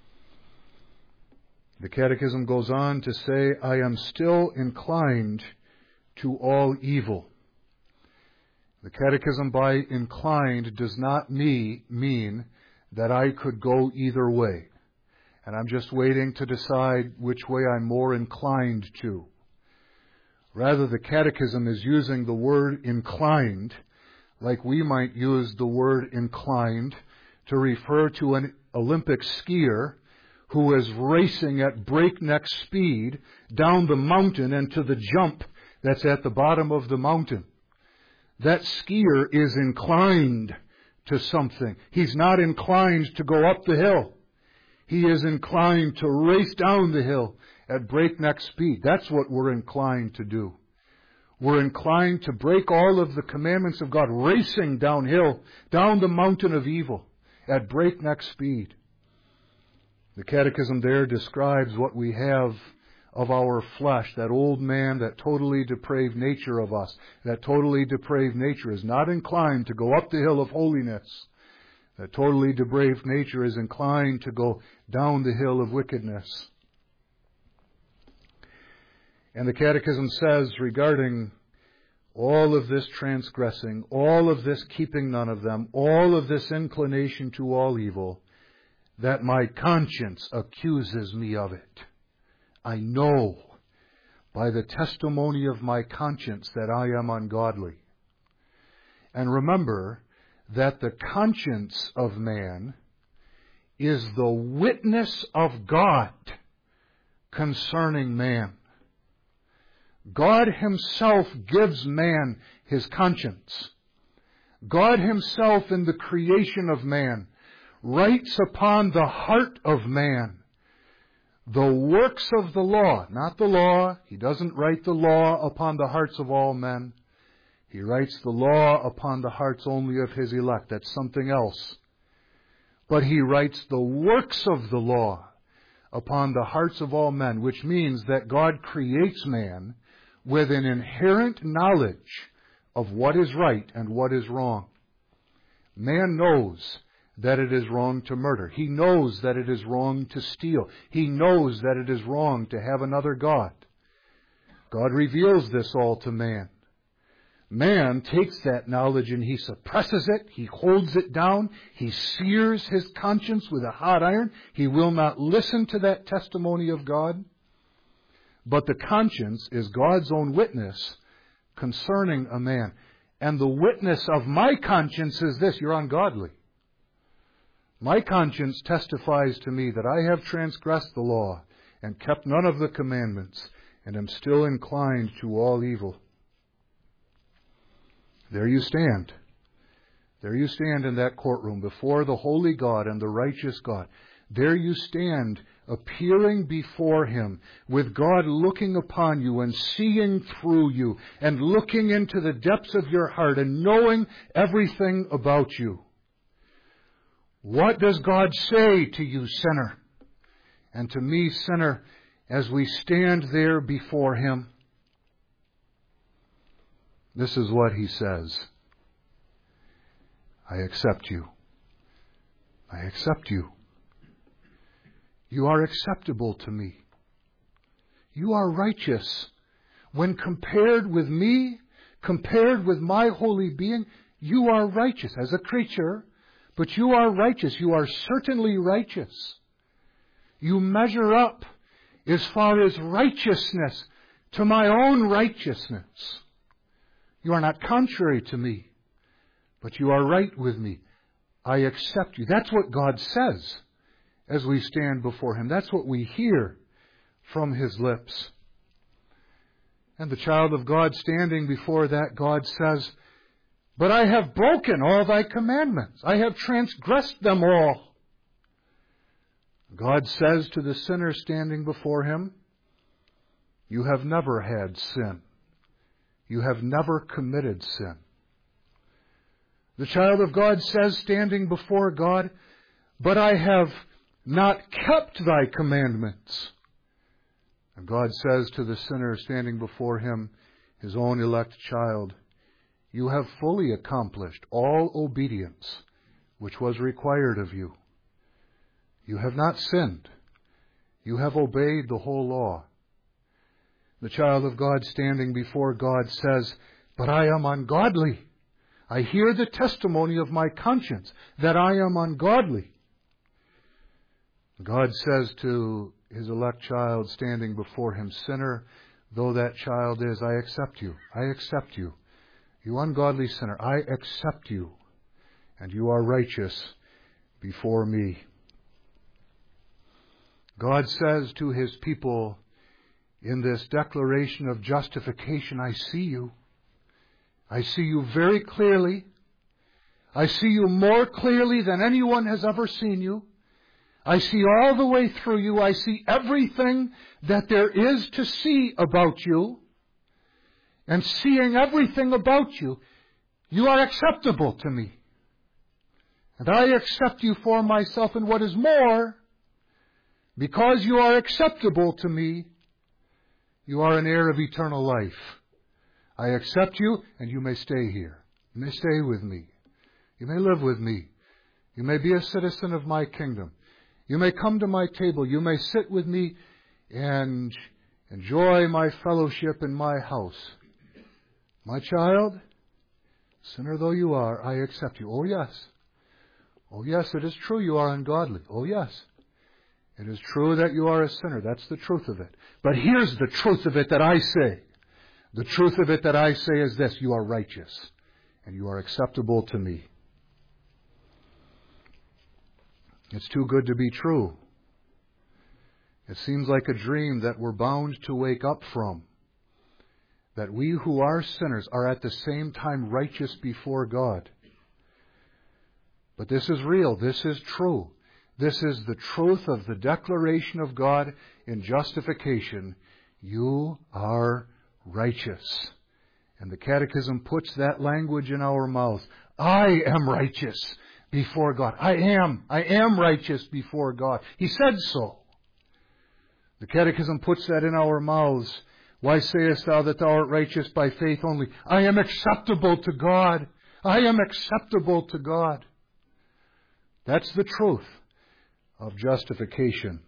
The Catechism goes on to say, I am still inclined to all evil. The Catechism by inclined does not mean that I could go either way. And I'm just waiting to decide which way I'm more inclined to. Rather, the Catechism is using the word inclined like we might use the word inclined to refer to an Olympic skier who is racing at breakneck speed down the mountain and to the jump that's at the bottom of the mountain. That skier is inclined to something. He's not inclined to go up the hill. He is inclined to race down the hill at breakneck speed. That's what we're inclined to do. We're inclined to break all of the commandments of God, racing downhill, down the mountain of evil at breakneck speed. The Catechism there describes what we have of our flesh, that old man, that totally depraved nature of us. That totally depraved nature is not inclined to go up the hill of holiness. That totally depraved nature is inclined to go down the hill of wickedness. And the Catechism says regarding all of this transgressing, all of this keeping none of them, all of this inclination to all evil, that my conscience accuses me of it. I know by the testimony of my conscience that I am ungodly. And remember that the conscience of man is the witness of God concerning man. God Himself gives man his conscience. God Himself in the creation of man writes upon the heart of man the works of the law, not the law. He doesn't write the law upon the hearts of all men. He writes the law upon the hearts only of His elect. That's something else. But He writes the works of the law upon the hearts of all men, which means that God creates man with an inherent knowledge of what is right and what is wrong. Man knows that it is wrong to murder. He knows that it is wrong to steal. He knows that it is wrong to have another God. God reveals this all to man. Man takes that knowledge and he suppresses it. He holds it down. He sears his conscience with a hot iron. He will not listen to that testimony of God. But the conscience is God's own witness concerning a man. And the witness of my conscience is this: you're ungodly. My conscience testifies to me that I have transgressed the law and kept none of the commandments, and am still inclined to all evil. There you stand. There you stand in that courtroom before the holy God and the righteous God. There you stand, appearing before Him, with God looking upon you and seeing through you and looking into the depths of your heart and knowing everything about you. What does God say to you, sinner? And to me, sinner, as we stand there before Him? This is what He says. I accept you. I accept you. You are acceptable to me. You are righteous. When compared with me, compared with my holy being, you are righteous as a creature, but you are righteous. You are certainly righteous. You measure up as far as righteousness to my own righteousness. You are not contrary to me, but you are right with me. I accept you. That's what God says as we stand before Him. That's what we hear from His lips. And the child of God standing before that God says, but I have broken all thy commandments. I have transgressed them all. God says to the sinner standing before Him, you have never had sin. You have never committed sin. The child of God says, standing before God, but I have not kept thy commandments. And God says to the sinner standing before him, his own elect child, you have fully accomplished all obedience which was required of you. You have not sinned. You have obeyed the whole law. The child of God standing before God says, but I am ungodly. I hear the testimony of my conscience that I am ungodly. God says to His elect child standing before Him, sinner, though that child is, I accept you. I accept you. You ungodly sinner, I accept you. And you are righteous before me. God says to His people in this declaration of justification, I see you. I see you very clearly. I see you more clearly than anyone has ever seen you. I see all the way through you. I see everything that there is to see about you. And seeing everything about you, you are acceptable to me. And I accept you for myself. And what is more, because you are acceptable to me, you are an heir of eternal life. I accept you, and you may stay here. You may stay with me. You may live with me. You may be a citizen of my kingdom. You may come to my table. You may sit with me and enjoy my fellowship in my house. My child, sinner though you are, I accept you. Oh, yes. Oh, yes, it is true you are ungodly. Oh, yes. It is true that you are a sinner. That's the truth of it. But here's the truth of it that I say. The truth of it that I say is this: you are righteous, and you are acceptable to me. It's too good to be true. It seems like a dream that we're bound to wake up from. That we who are sinners are at the same time righteous before God. But this is real. This is true. This is the truth of the declaration of God in justification. You are righteous. And the Catechism puts that language in our mouth. I am righteous before God. I am righteous before God. He said so. The Catechism puts that in our mouths. Why sayest thou that thou art righteous by faith only? I am acceptable to God. I am acceptable to God. That's the truth of justification.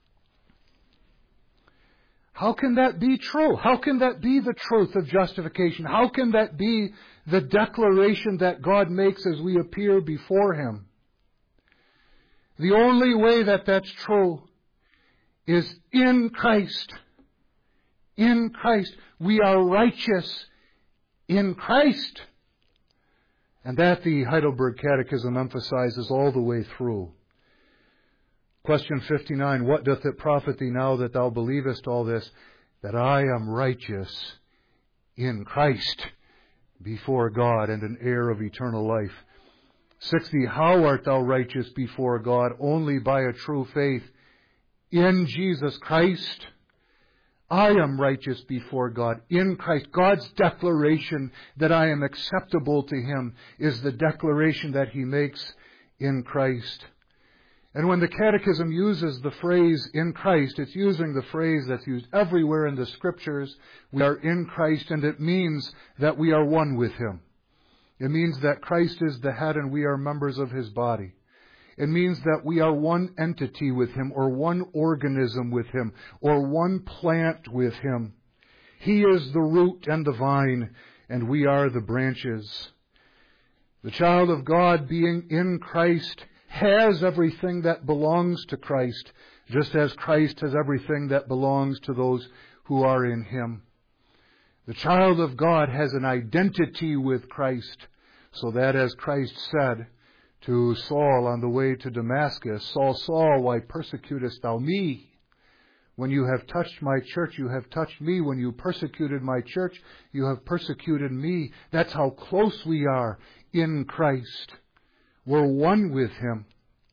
How can that be true? How can that be the truth of justification? How can that be the declaration that God makes as we appear before Him? The only way that that's true is in Christ. In Christ. We are righteous in Christ. And that the Heidelberg Catechism emphasizes all the way through. Question 59, what doth it profit thee now that thou believest all this, that I am righteous in Christ before God and an heir of eternal life? 60, how art thou righteous before God? Only by a true faith in Jesus Christ. I am righteous before God in Christ. God's declaration that I am acceptable to Him is the declaration that He makes in Christ. And when the Catechism uses the phrase in Christ, it's using the phrase that's used everywhere in the Scriptures. We are in Christ, and it means that we are one with Him. It means that Christ is the head and we are members of His body. It means that we are one entity with Him, or one organism with Him, or one plant with Him. He is the root and the vine, and we are the branches. The child of God, being in Christ, has everything that belongs to Christ, just as Christ has everything that belongs to those who are in Him. The child of God has an identity with Christ, so that as Christ said to Saul on the way to Damascus, Saul, Saul, why persecutest thou me? When you have touched my church, you have touched me. When you persecuted my church, you have persecuted me. That's how close we are in Christ. We're one with Him.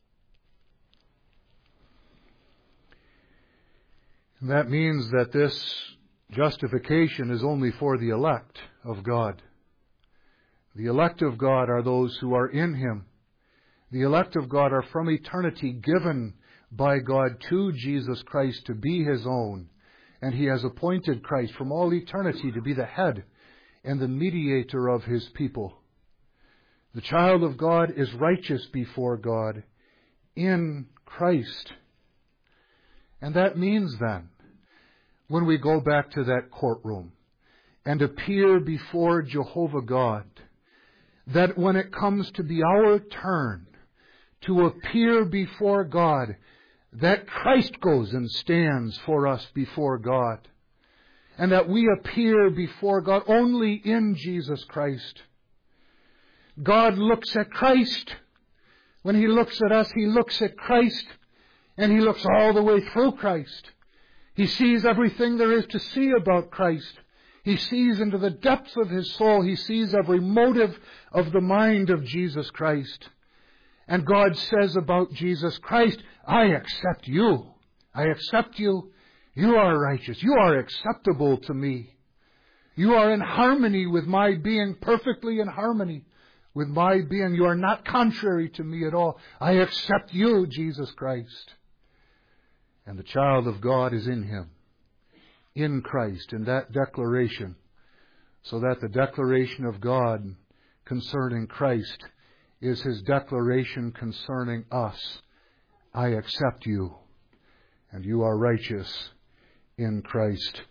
And that means that this justification is only for the elect of God. The elect of God are those who are in Him. The elect of God are from eternity given by God to Jesus Christ to be His own. And He has appointed Christ from all eternity to be the head and the mediator of His people. The child of God is righteous before God in Christ. And that means then, when we go back to that courtroom and appear before Jehovah God, that when it comes to be our turn to appear before God, that Christ goes and stands for us before God. And that we appear before God only in Jesus Christ. God looks at Christ. When He looks at us, He looks at Christ. And He looks all the way through Christ. He sees everything there is to see about Christ. He sees into the depths of His soul. He sees every motive of the mind of Jesus Christ. And God says about Jesus Christ, I accept you. I accept you. You are righteous. You are acceptable to me. You are in harmony with my being, perfectly in harmony with my being. You are not contrary to me at all. I accept you, Jesus Christ. And the child of God is in Him, in Christ, in that declaration, so that the declaration of God concerning Christ is His declaration concerning us. I accept you, and you are righteous in Christ.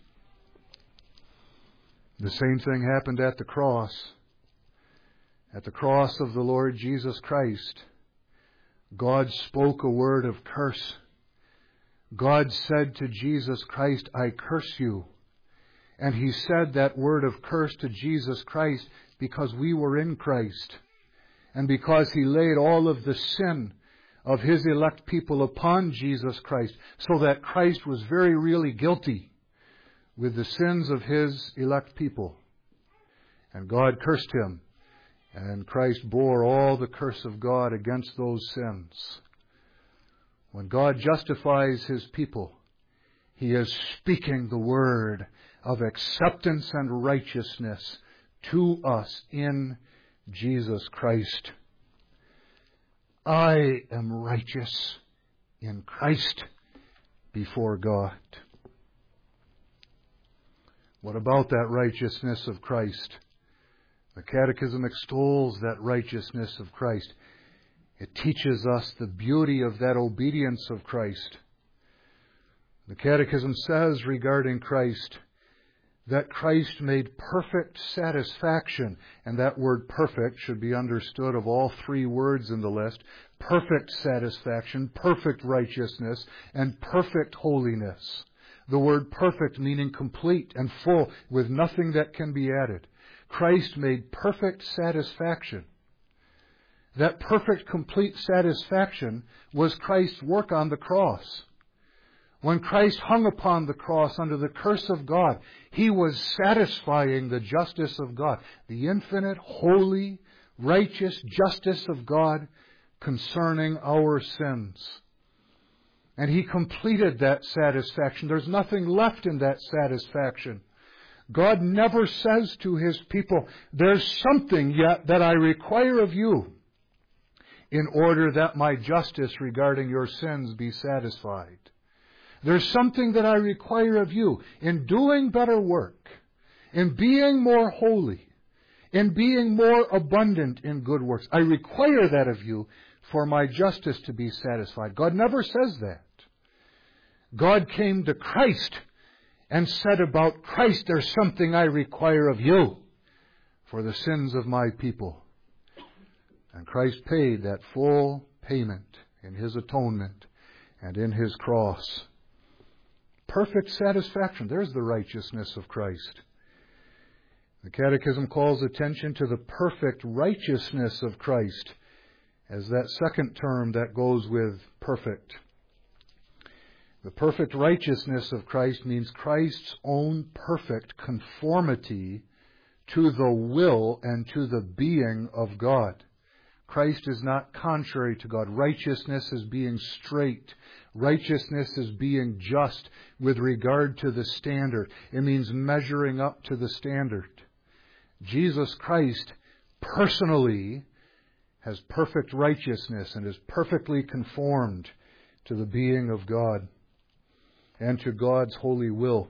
The same thing happened at the cross. At the cross of the Lord Jesus Christ, God spoke a word of curse. God said to Jesus Christ, I curse you. And He said that word of curse to Jesus Christ because we were in Christ. And because He laid all of the sin of His elect people upon Jesus Christ, so that Christ was very really guilty with the sins of His elect people. And God cursed Him. And Christ bore all the curse of God against those sins. When God justifies His people, He is speaking the word of acceptance and righteousness to us in Jesus Christ. I am righteous in Christ before God. What about that righteousness of Christ? The Catechism extols that righteousness of Christ. It teaches us the beauty of that obedience of Christ. The Catechism says regarding Christ that Christ made perfect satisfaction, and that word perfect should be understood of all three words in the list: perfect satisfaction, perfect righteousness, and perfect holiness. The word perfect meaning complete and full, with nothing that can be added. Christ made perfect satisfaction. That perfect, complete satisfaction was Christ's work on the cross. When Christ hung upon the cross under the curse of God, He was satisfying the justice of God, the infinite, holy, righteous justice of God concerning our sins. And He completed that satisfaction. There's nothing left in that satisfaction. God never says to His people, there's something yet that I require of you in order that my justice regarding your sins be satisfied. There's something that I require of you in doing better work, in being more holy, in being more abundant in good works. I require that of you for my justice to be satisfied. God never says that. God came to Christ and said about Christ, there's something I require of you for the sins of my people. And Christ paid that full payment in His atonement and in His cross. Perfect satisfaction. There's the righteousness of Christ. The Catechism calls attention to the perfect righteousness of Christ as that second term that goes with perfect. The perfect righteousness of Christ means Christ's own perfect conformity to the will and to the being of God. Christ is not contrary to God. Righteousness is being straight. Righteousness is being just with regard to the standard. It means measuring up to the standard. Jesus Christ personally has perfect righteousness and is perfectly conformed to the being of God and to God's holy will.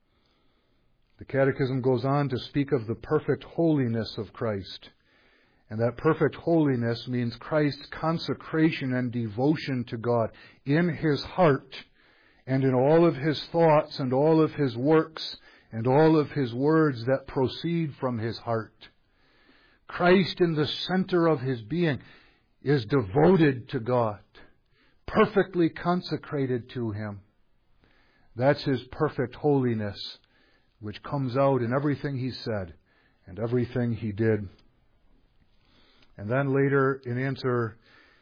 The Catechism goes on to speak of the perfect holiness of Christ. And that perfect holiness means Christ's consecration and devotion to God in His heart and in all of His thoughts and all of His works and all of His words that proceed from His heart. Christ in the center of His being is devoted to God, perfectly consecrated to Him. That's His perfect holiness, which comes out in everything He said and everything He did. And then later in answer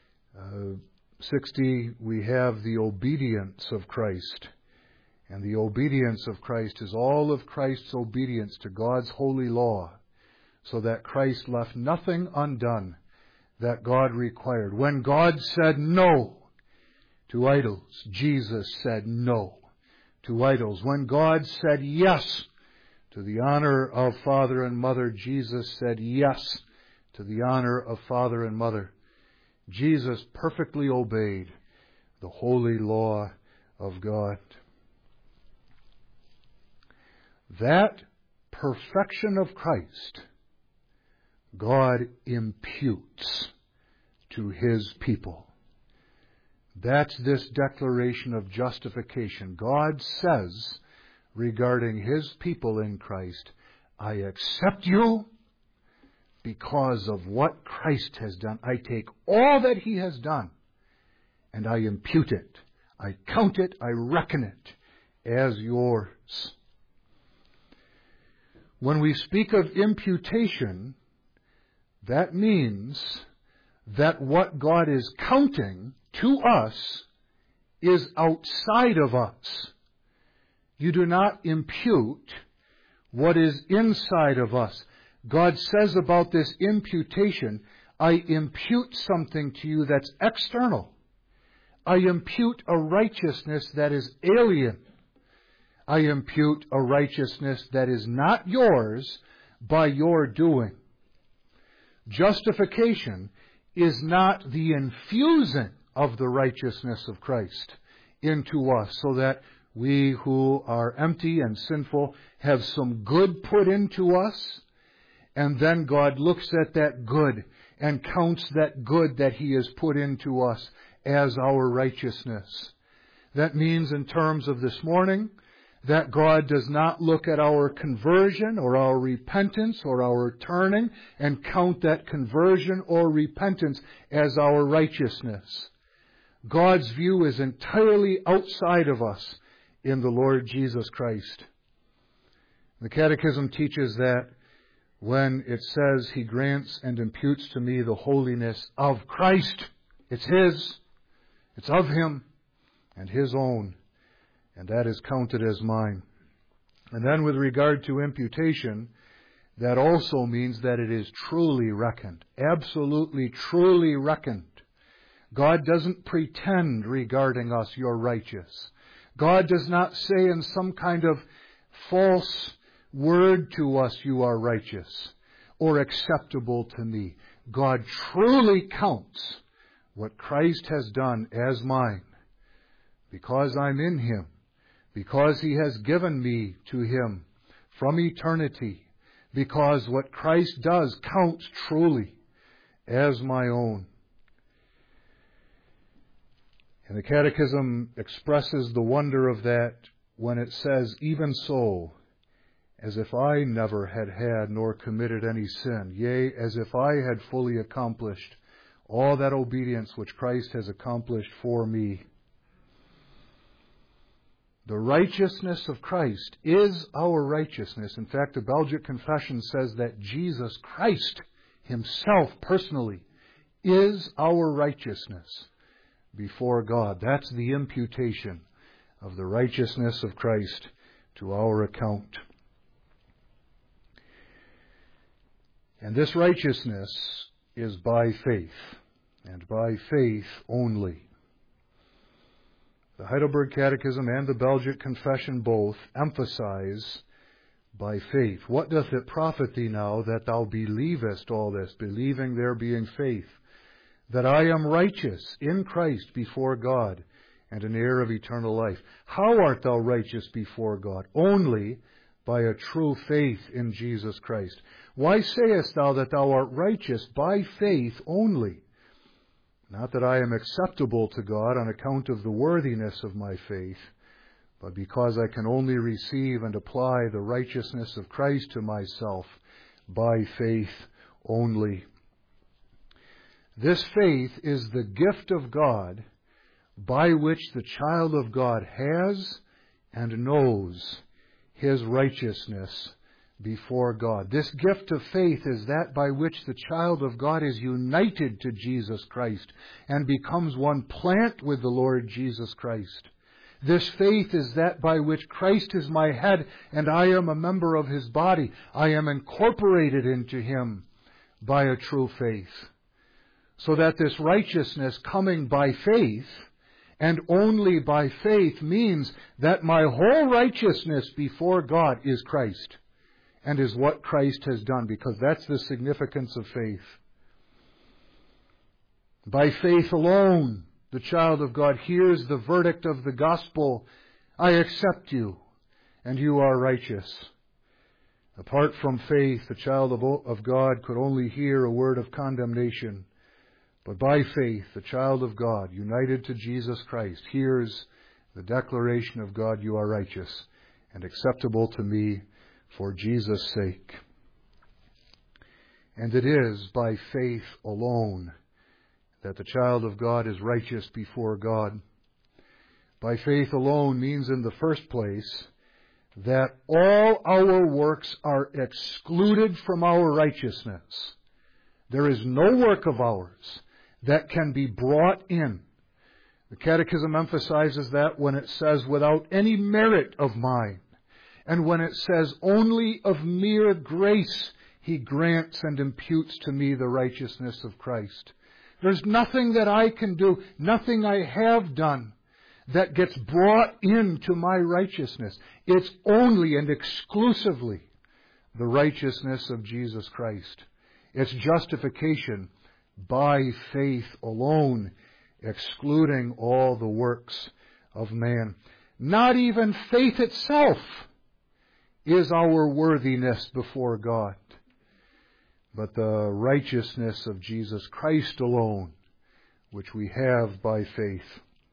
60, we have the obedience of Christ. And the obedience of Christ is all of Christ's obedience to God's holy law, so that Christ left nothing undone that God required. When God said no to idols, Jesus said no to idols. When God said yes to the honor of father and mother, Jesus said yes to the honor of father and mother. Jesus perfectly obeyed the holy law of God. That perfection of Christ, God imputes to His people. That's this declaration of justification. God says regarding His people in Christ, I accept you because of what Christ has done. I take all that He has done and I impute it. I count it, I reckon it as yours. When we speak of imputation, that means that what God is counting to us is outside of us. You do not impute what is inside of us. God says about this imputation, I impute something to you that's external. I impute a righteousness that is alien. I impute a righteousness that is not yours by your doing. Justification is not the infusing of the righteousness of Christ into us so that we who are empty and sinful have some good put into us, and then God looks at that good and counts that good that He has put into us as our righteousness. That means, in terms of this morning, that God does not look at our conversion or our repentance or our turning and count that conversion or repentance as our righteousness. God's view is entirely outside of us in the Lord Jesus Christ. The Catechism teaches that when it says He grants and imputes to me the holiness of Christ, it's His, it's of Him and His own, and that is counted as mine. And then with regard to imputation, that also means that it is truly reckoned, absolutely truly reckoned. God doesn't pretend regarding us, you're righteous. God does not say in some kind of false word to us, you are righteous or acceptable to me. God truly counts what Christ has done as mine because I'm in Him, because He has given me to Him from eternity, because what Christ does counts truly as my own. And the Catechism expresses the wonder of that when it says, even so, as if I never had had nor committed any sin, yea, as if I had fully accomplished all that obedience which Christ has accomplished for me. The righteousness of Christ is our righteousness. In fact, the Belgic Confession says that Jesus Christ Himself personally is our righteousness before God. That's the imputation of the righteousness of Christ to our account. And this righteousness is by faith, and by faith only. The Heidelberg Catechism and the Belgic Confession both emphasize by faith. What doth it profit thee now that thou believest all this, believing there being faith, that I am righteous in Christ before God, and an heir of eternal life? How art thou righteous before God? Only by a true faith in Jesus Christ. Why sayest thou that thou art righteous by faith only? Not that I am acceptable to God on account of the worthiness of my faith, but because I can only receive and apply the righteousness of Christ to myself by faith only. This faith is the gift of God by which the child of God has and knows his righteousness before God. This gift of faith is that by which the child of God is united to Jesus Christ and becomes one plant with the Lord Jesus Christ. This faith is that by which Christ is my head and I am a member of his body. I am incorporated into him by a true faith. So that this righteousness coming by faith and only by faith means that my whole righteousness before God is Christ and is what Christ has done, because that's the significance of faith. By faith alone, the child of God hears the verdict of the gospel, I accept you, and you are righteous. Apart from faith, the child of God could only hear a word of condemnation. But by faith, the child of God, united to Jesus Christ, hears the declaration of God, you are righteous and acceptable to me for Jesus' sake. And it is by faith alone that the child of God is righteous before God. By faith alone means, in the first place, that all our works are excluded from our righteousness. There is no work of ours that can be brought in. The Catechism emphasizes that when it says, without any merit of mine, and when it says, only of mere grace he grants and imputes to me the righteousness of Christ. There's nothing that I can do, nothing I have done, that gets brought into my righteousness. It's only and exclusively the righteousness of Jesus Christ. It's justification by faith alone, excluding all the works of man. Not even faith itself is our worthiness before God, but the righteousness of Jesus Christ alone, which we have by faith.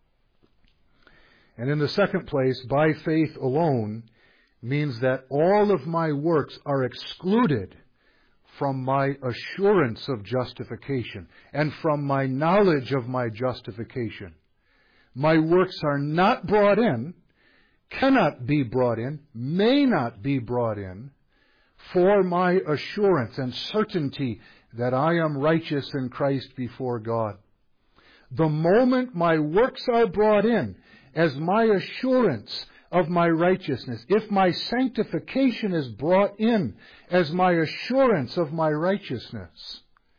And in the second place, by faith alone means that all of my works are excluded from my assurance of justification and from my knowledge of my justification. My works are not brought in, cannot be brought in, may not be brought in for my assurance and certainty that I am righteous in Christ before God. The moment my works are brought in as my assurance of my righteousness, if my sanctification is brought in as my assurance of my righteousness,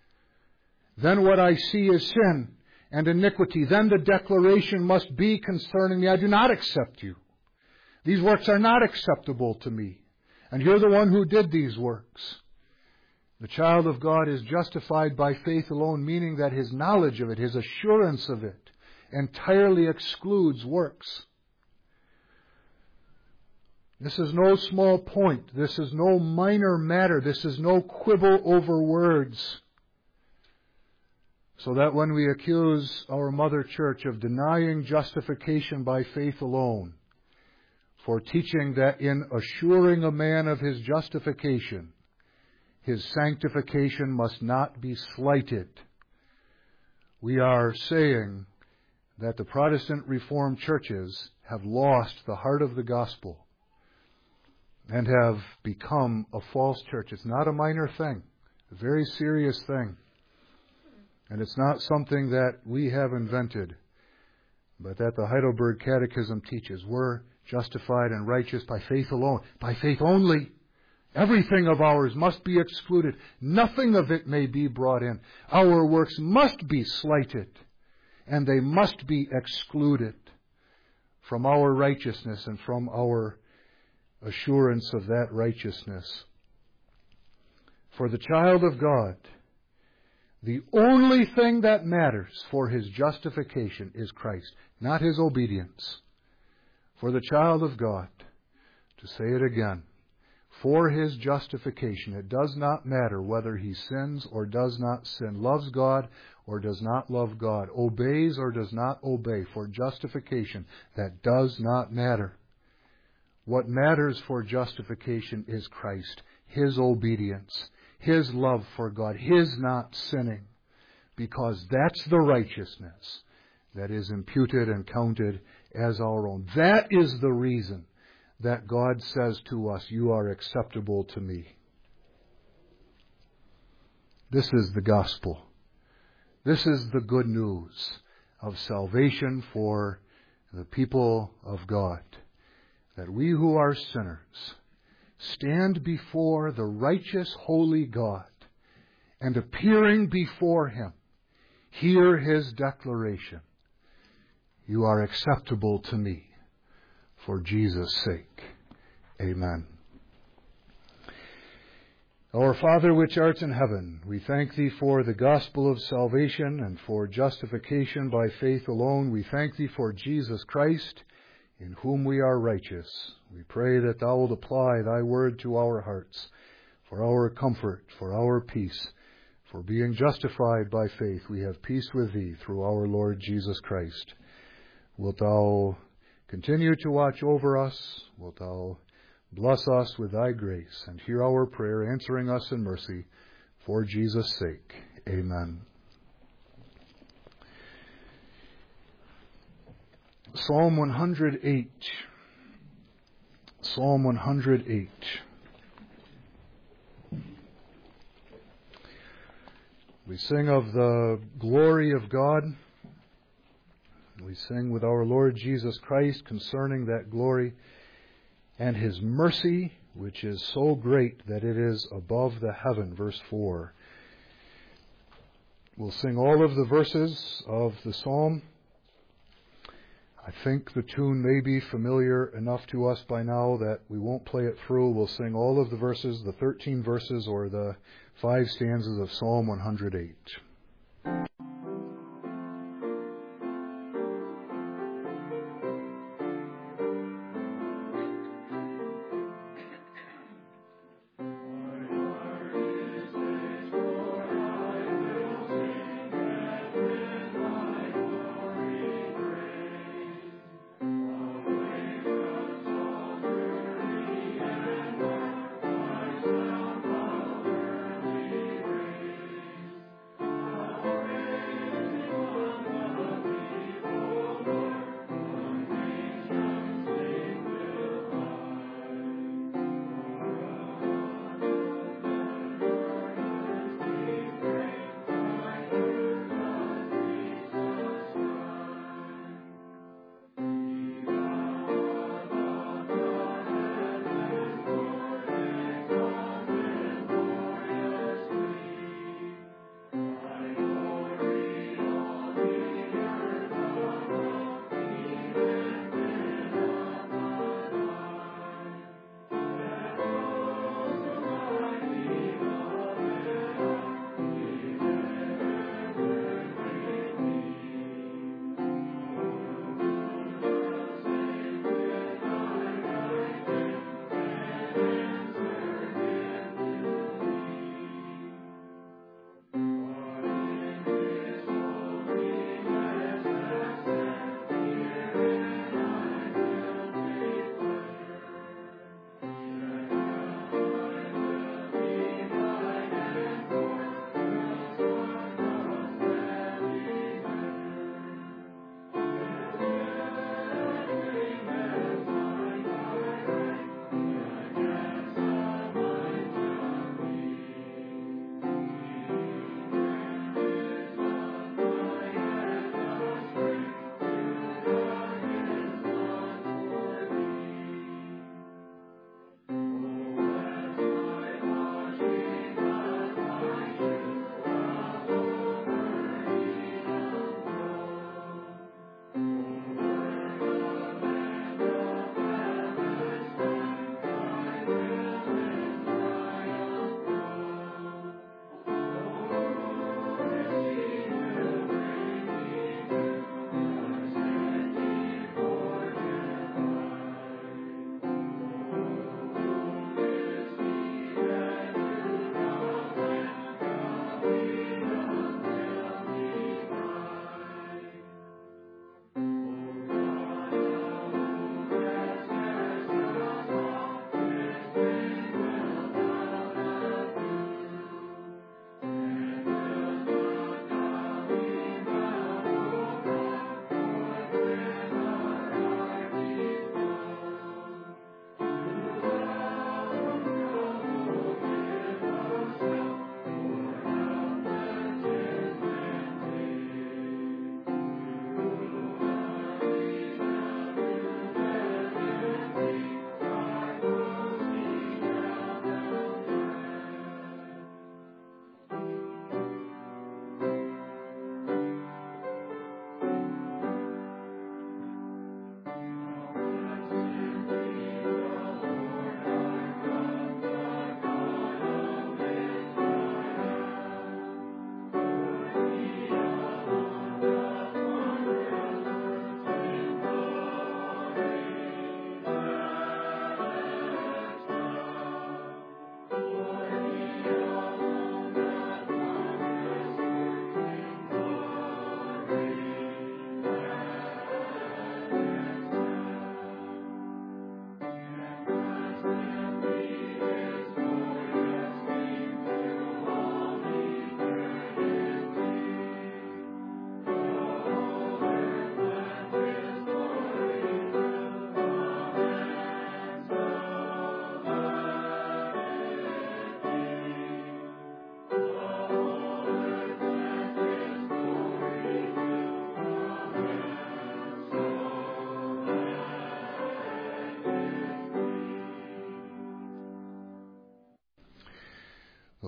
then what I see is sin and iniquity. Then the declaration must be concerning me, I do not accept you. These works are not acceptable to me, and you're the one who did these works. The child of God is justified by faith alone, meaning that his knowledge of it, his assurance of it, entirely excludes works. This is no small point. This is no minor matter. This is no quibble over words. So that when we accuse our Mother Church of denying justification by faith alone, for teaching that in assuring a man of his justification, his sanctification must not be slighted, we are saying that the Protestant Reformed churches have lost the heart of the gospel and have become a false church. It's not a minor thing, a very serious thing. And it's not something that we have invented, but that the Heidelberg Catechism teaches. We're justified and righteous by faith alone, by faith only. Everything of ours must be excluded. Nothing of it may be brought in. Our works must be slighted, and they must be excluded from our righteousness and from our assurance of that righteousness. For the child of God, the only thing that matters for his justification is Christ, not his obedience. For the child of God, to say it again, for his justification, it does not matter whether he sins or does not sin, loves God or does not love God, obeys or does not obey. For justification, that does not matter. What matters for justification is Christ, His obedience, His love for God, His not sinning, because that's the righteousness that is imputed and counted as our own. That is the reason that God says to us, "You are acceptable to me." This is the gospel. This is the good news of salvation for the people of God. That we who are sinners stand before the righteous, holy God, and appearing before Him, hear His declaration, "You are acceptable to me for Jesus' sake." Amen. Our Father which art in heaven, we thank Thee for the gospel of salvation and for justification by faith alone. We thank Thee for Jesus Christ, in whom we are righteous. We pray that Thou wilt apply Thy word to our hearts, for our comfort, for our peace. For being justified by faith, we have peace with Thee through our Lord Jesus Christ. Wilt Thou continue to watch over us? Wilt Thou bless us with Thy grace and hear our prayer, answering us in mercy for Jesus' sake. Amen. Psalm 108. Psalm 108. We sing of the glory of God. We sing with our Lord Jesus Christ concerning that glory and His mercy, which is so great that it is above the heaven. Verse 4. We'll sing all of the verses of the psalm. I think the tune may be familiar enough to us by now that we won't play it through. We'll sing all of the verses, the 13 verses or the 5 stanzas of Psalm 108.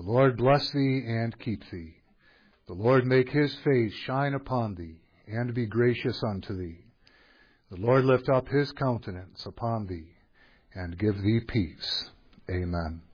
Lord bless thee and keep thee. The Lord make his face shine upon thee and be gracious unto thee. The Lord lift up his countenance upon thee and give thee peace. Amen.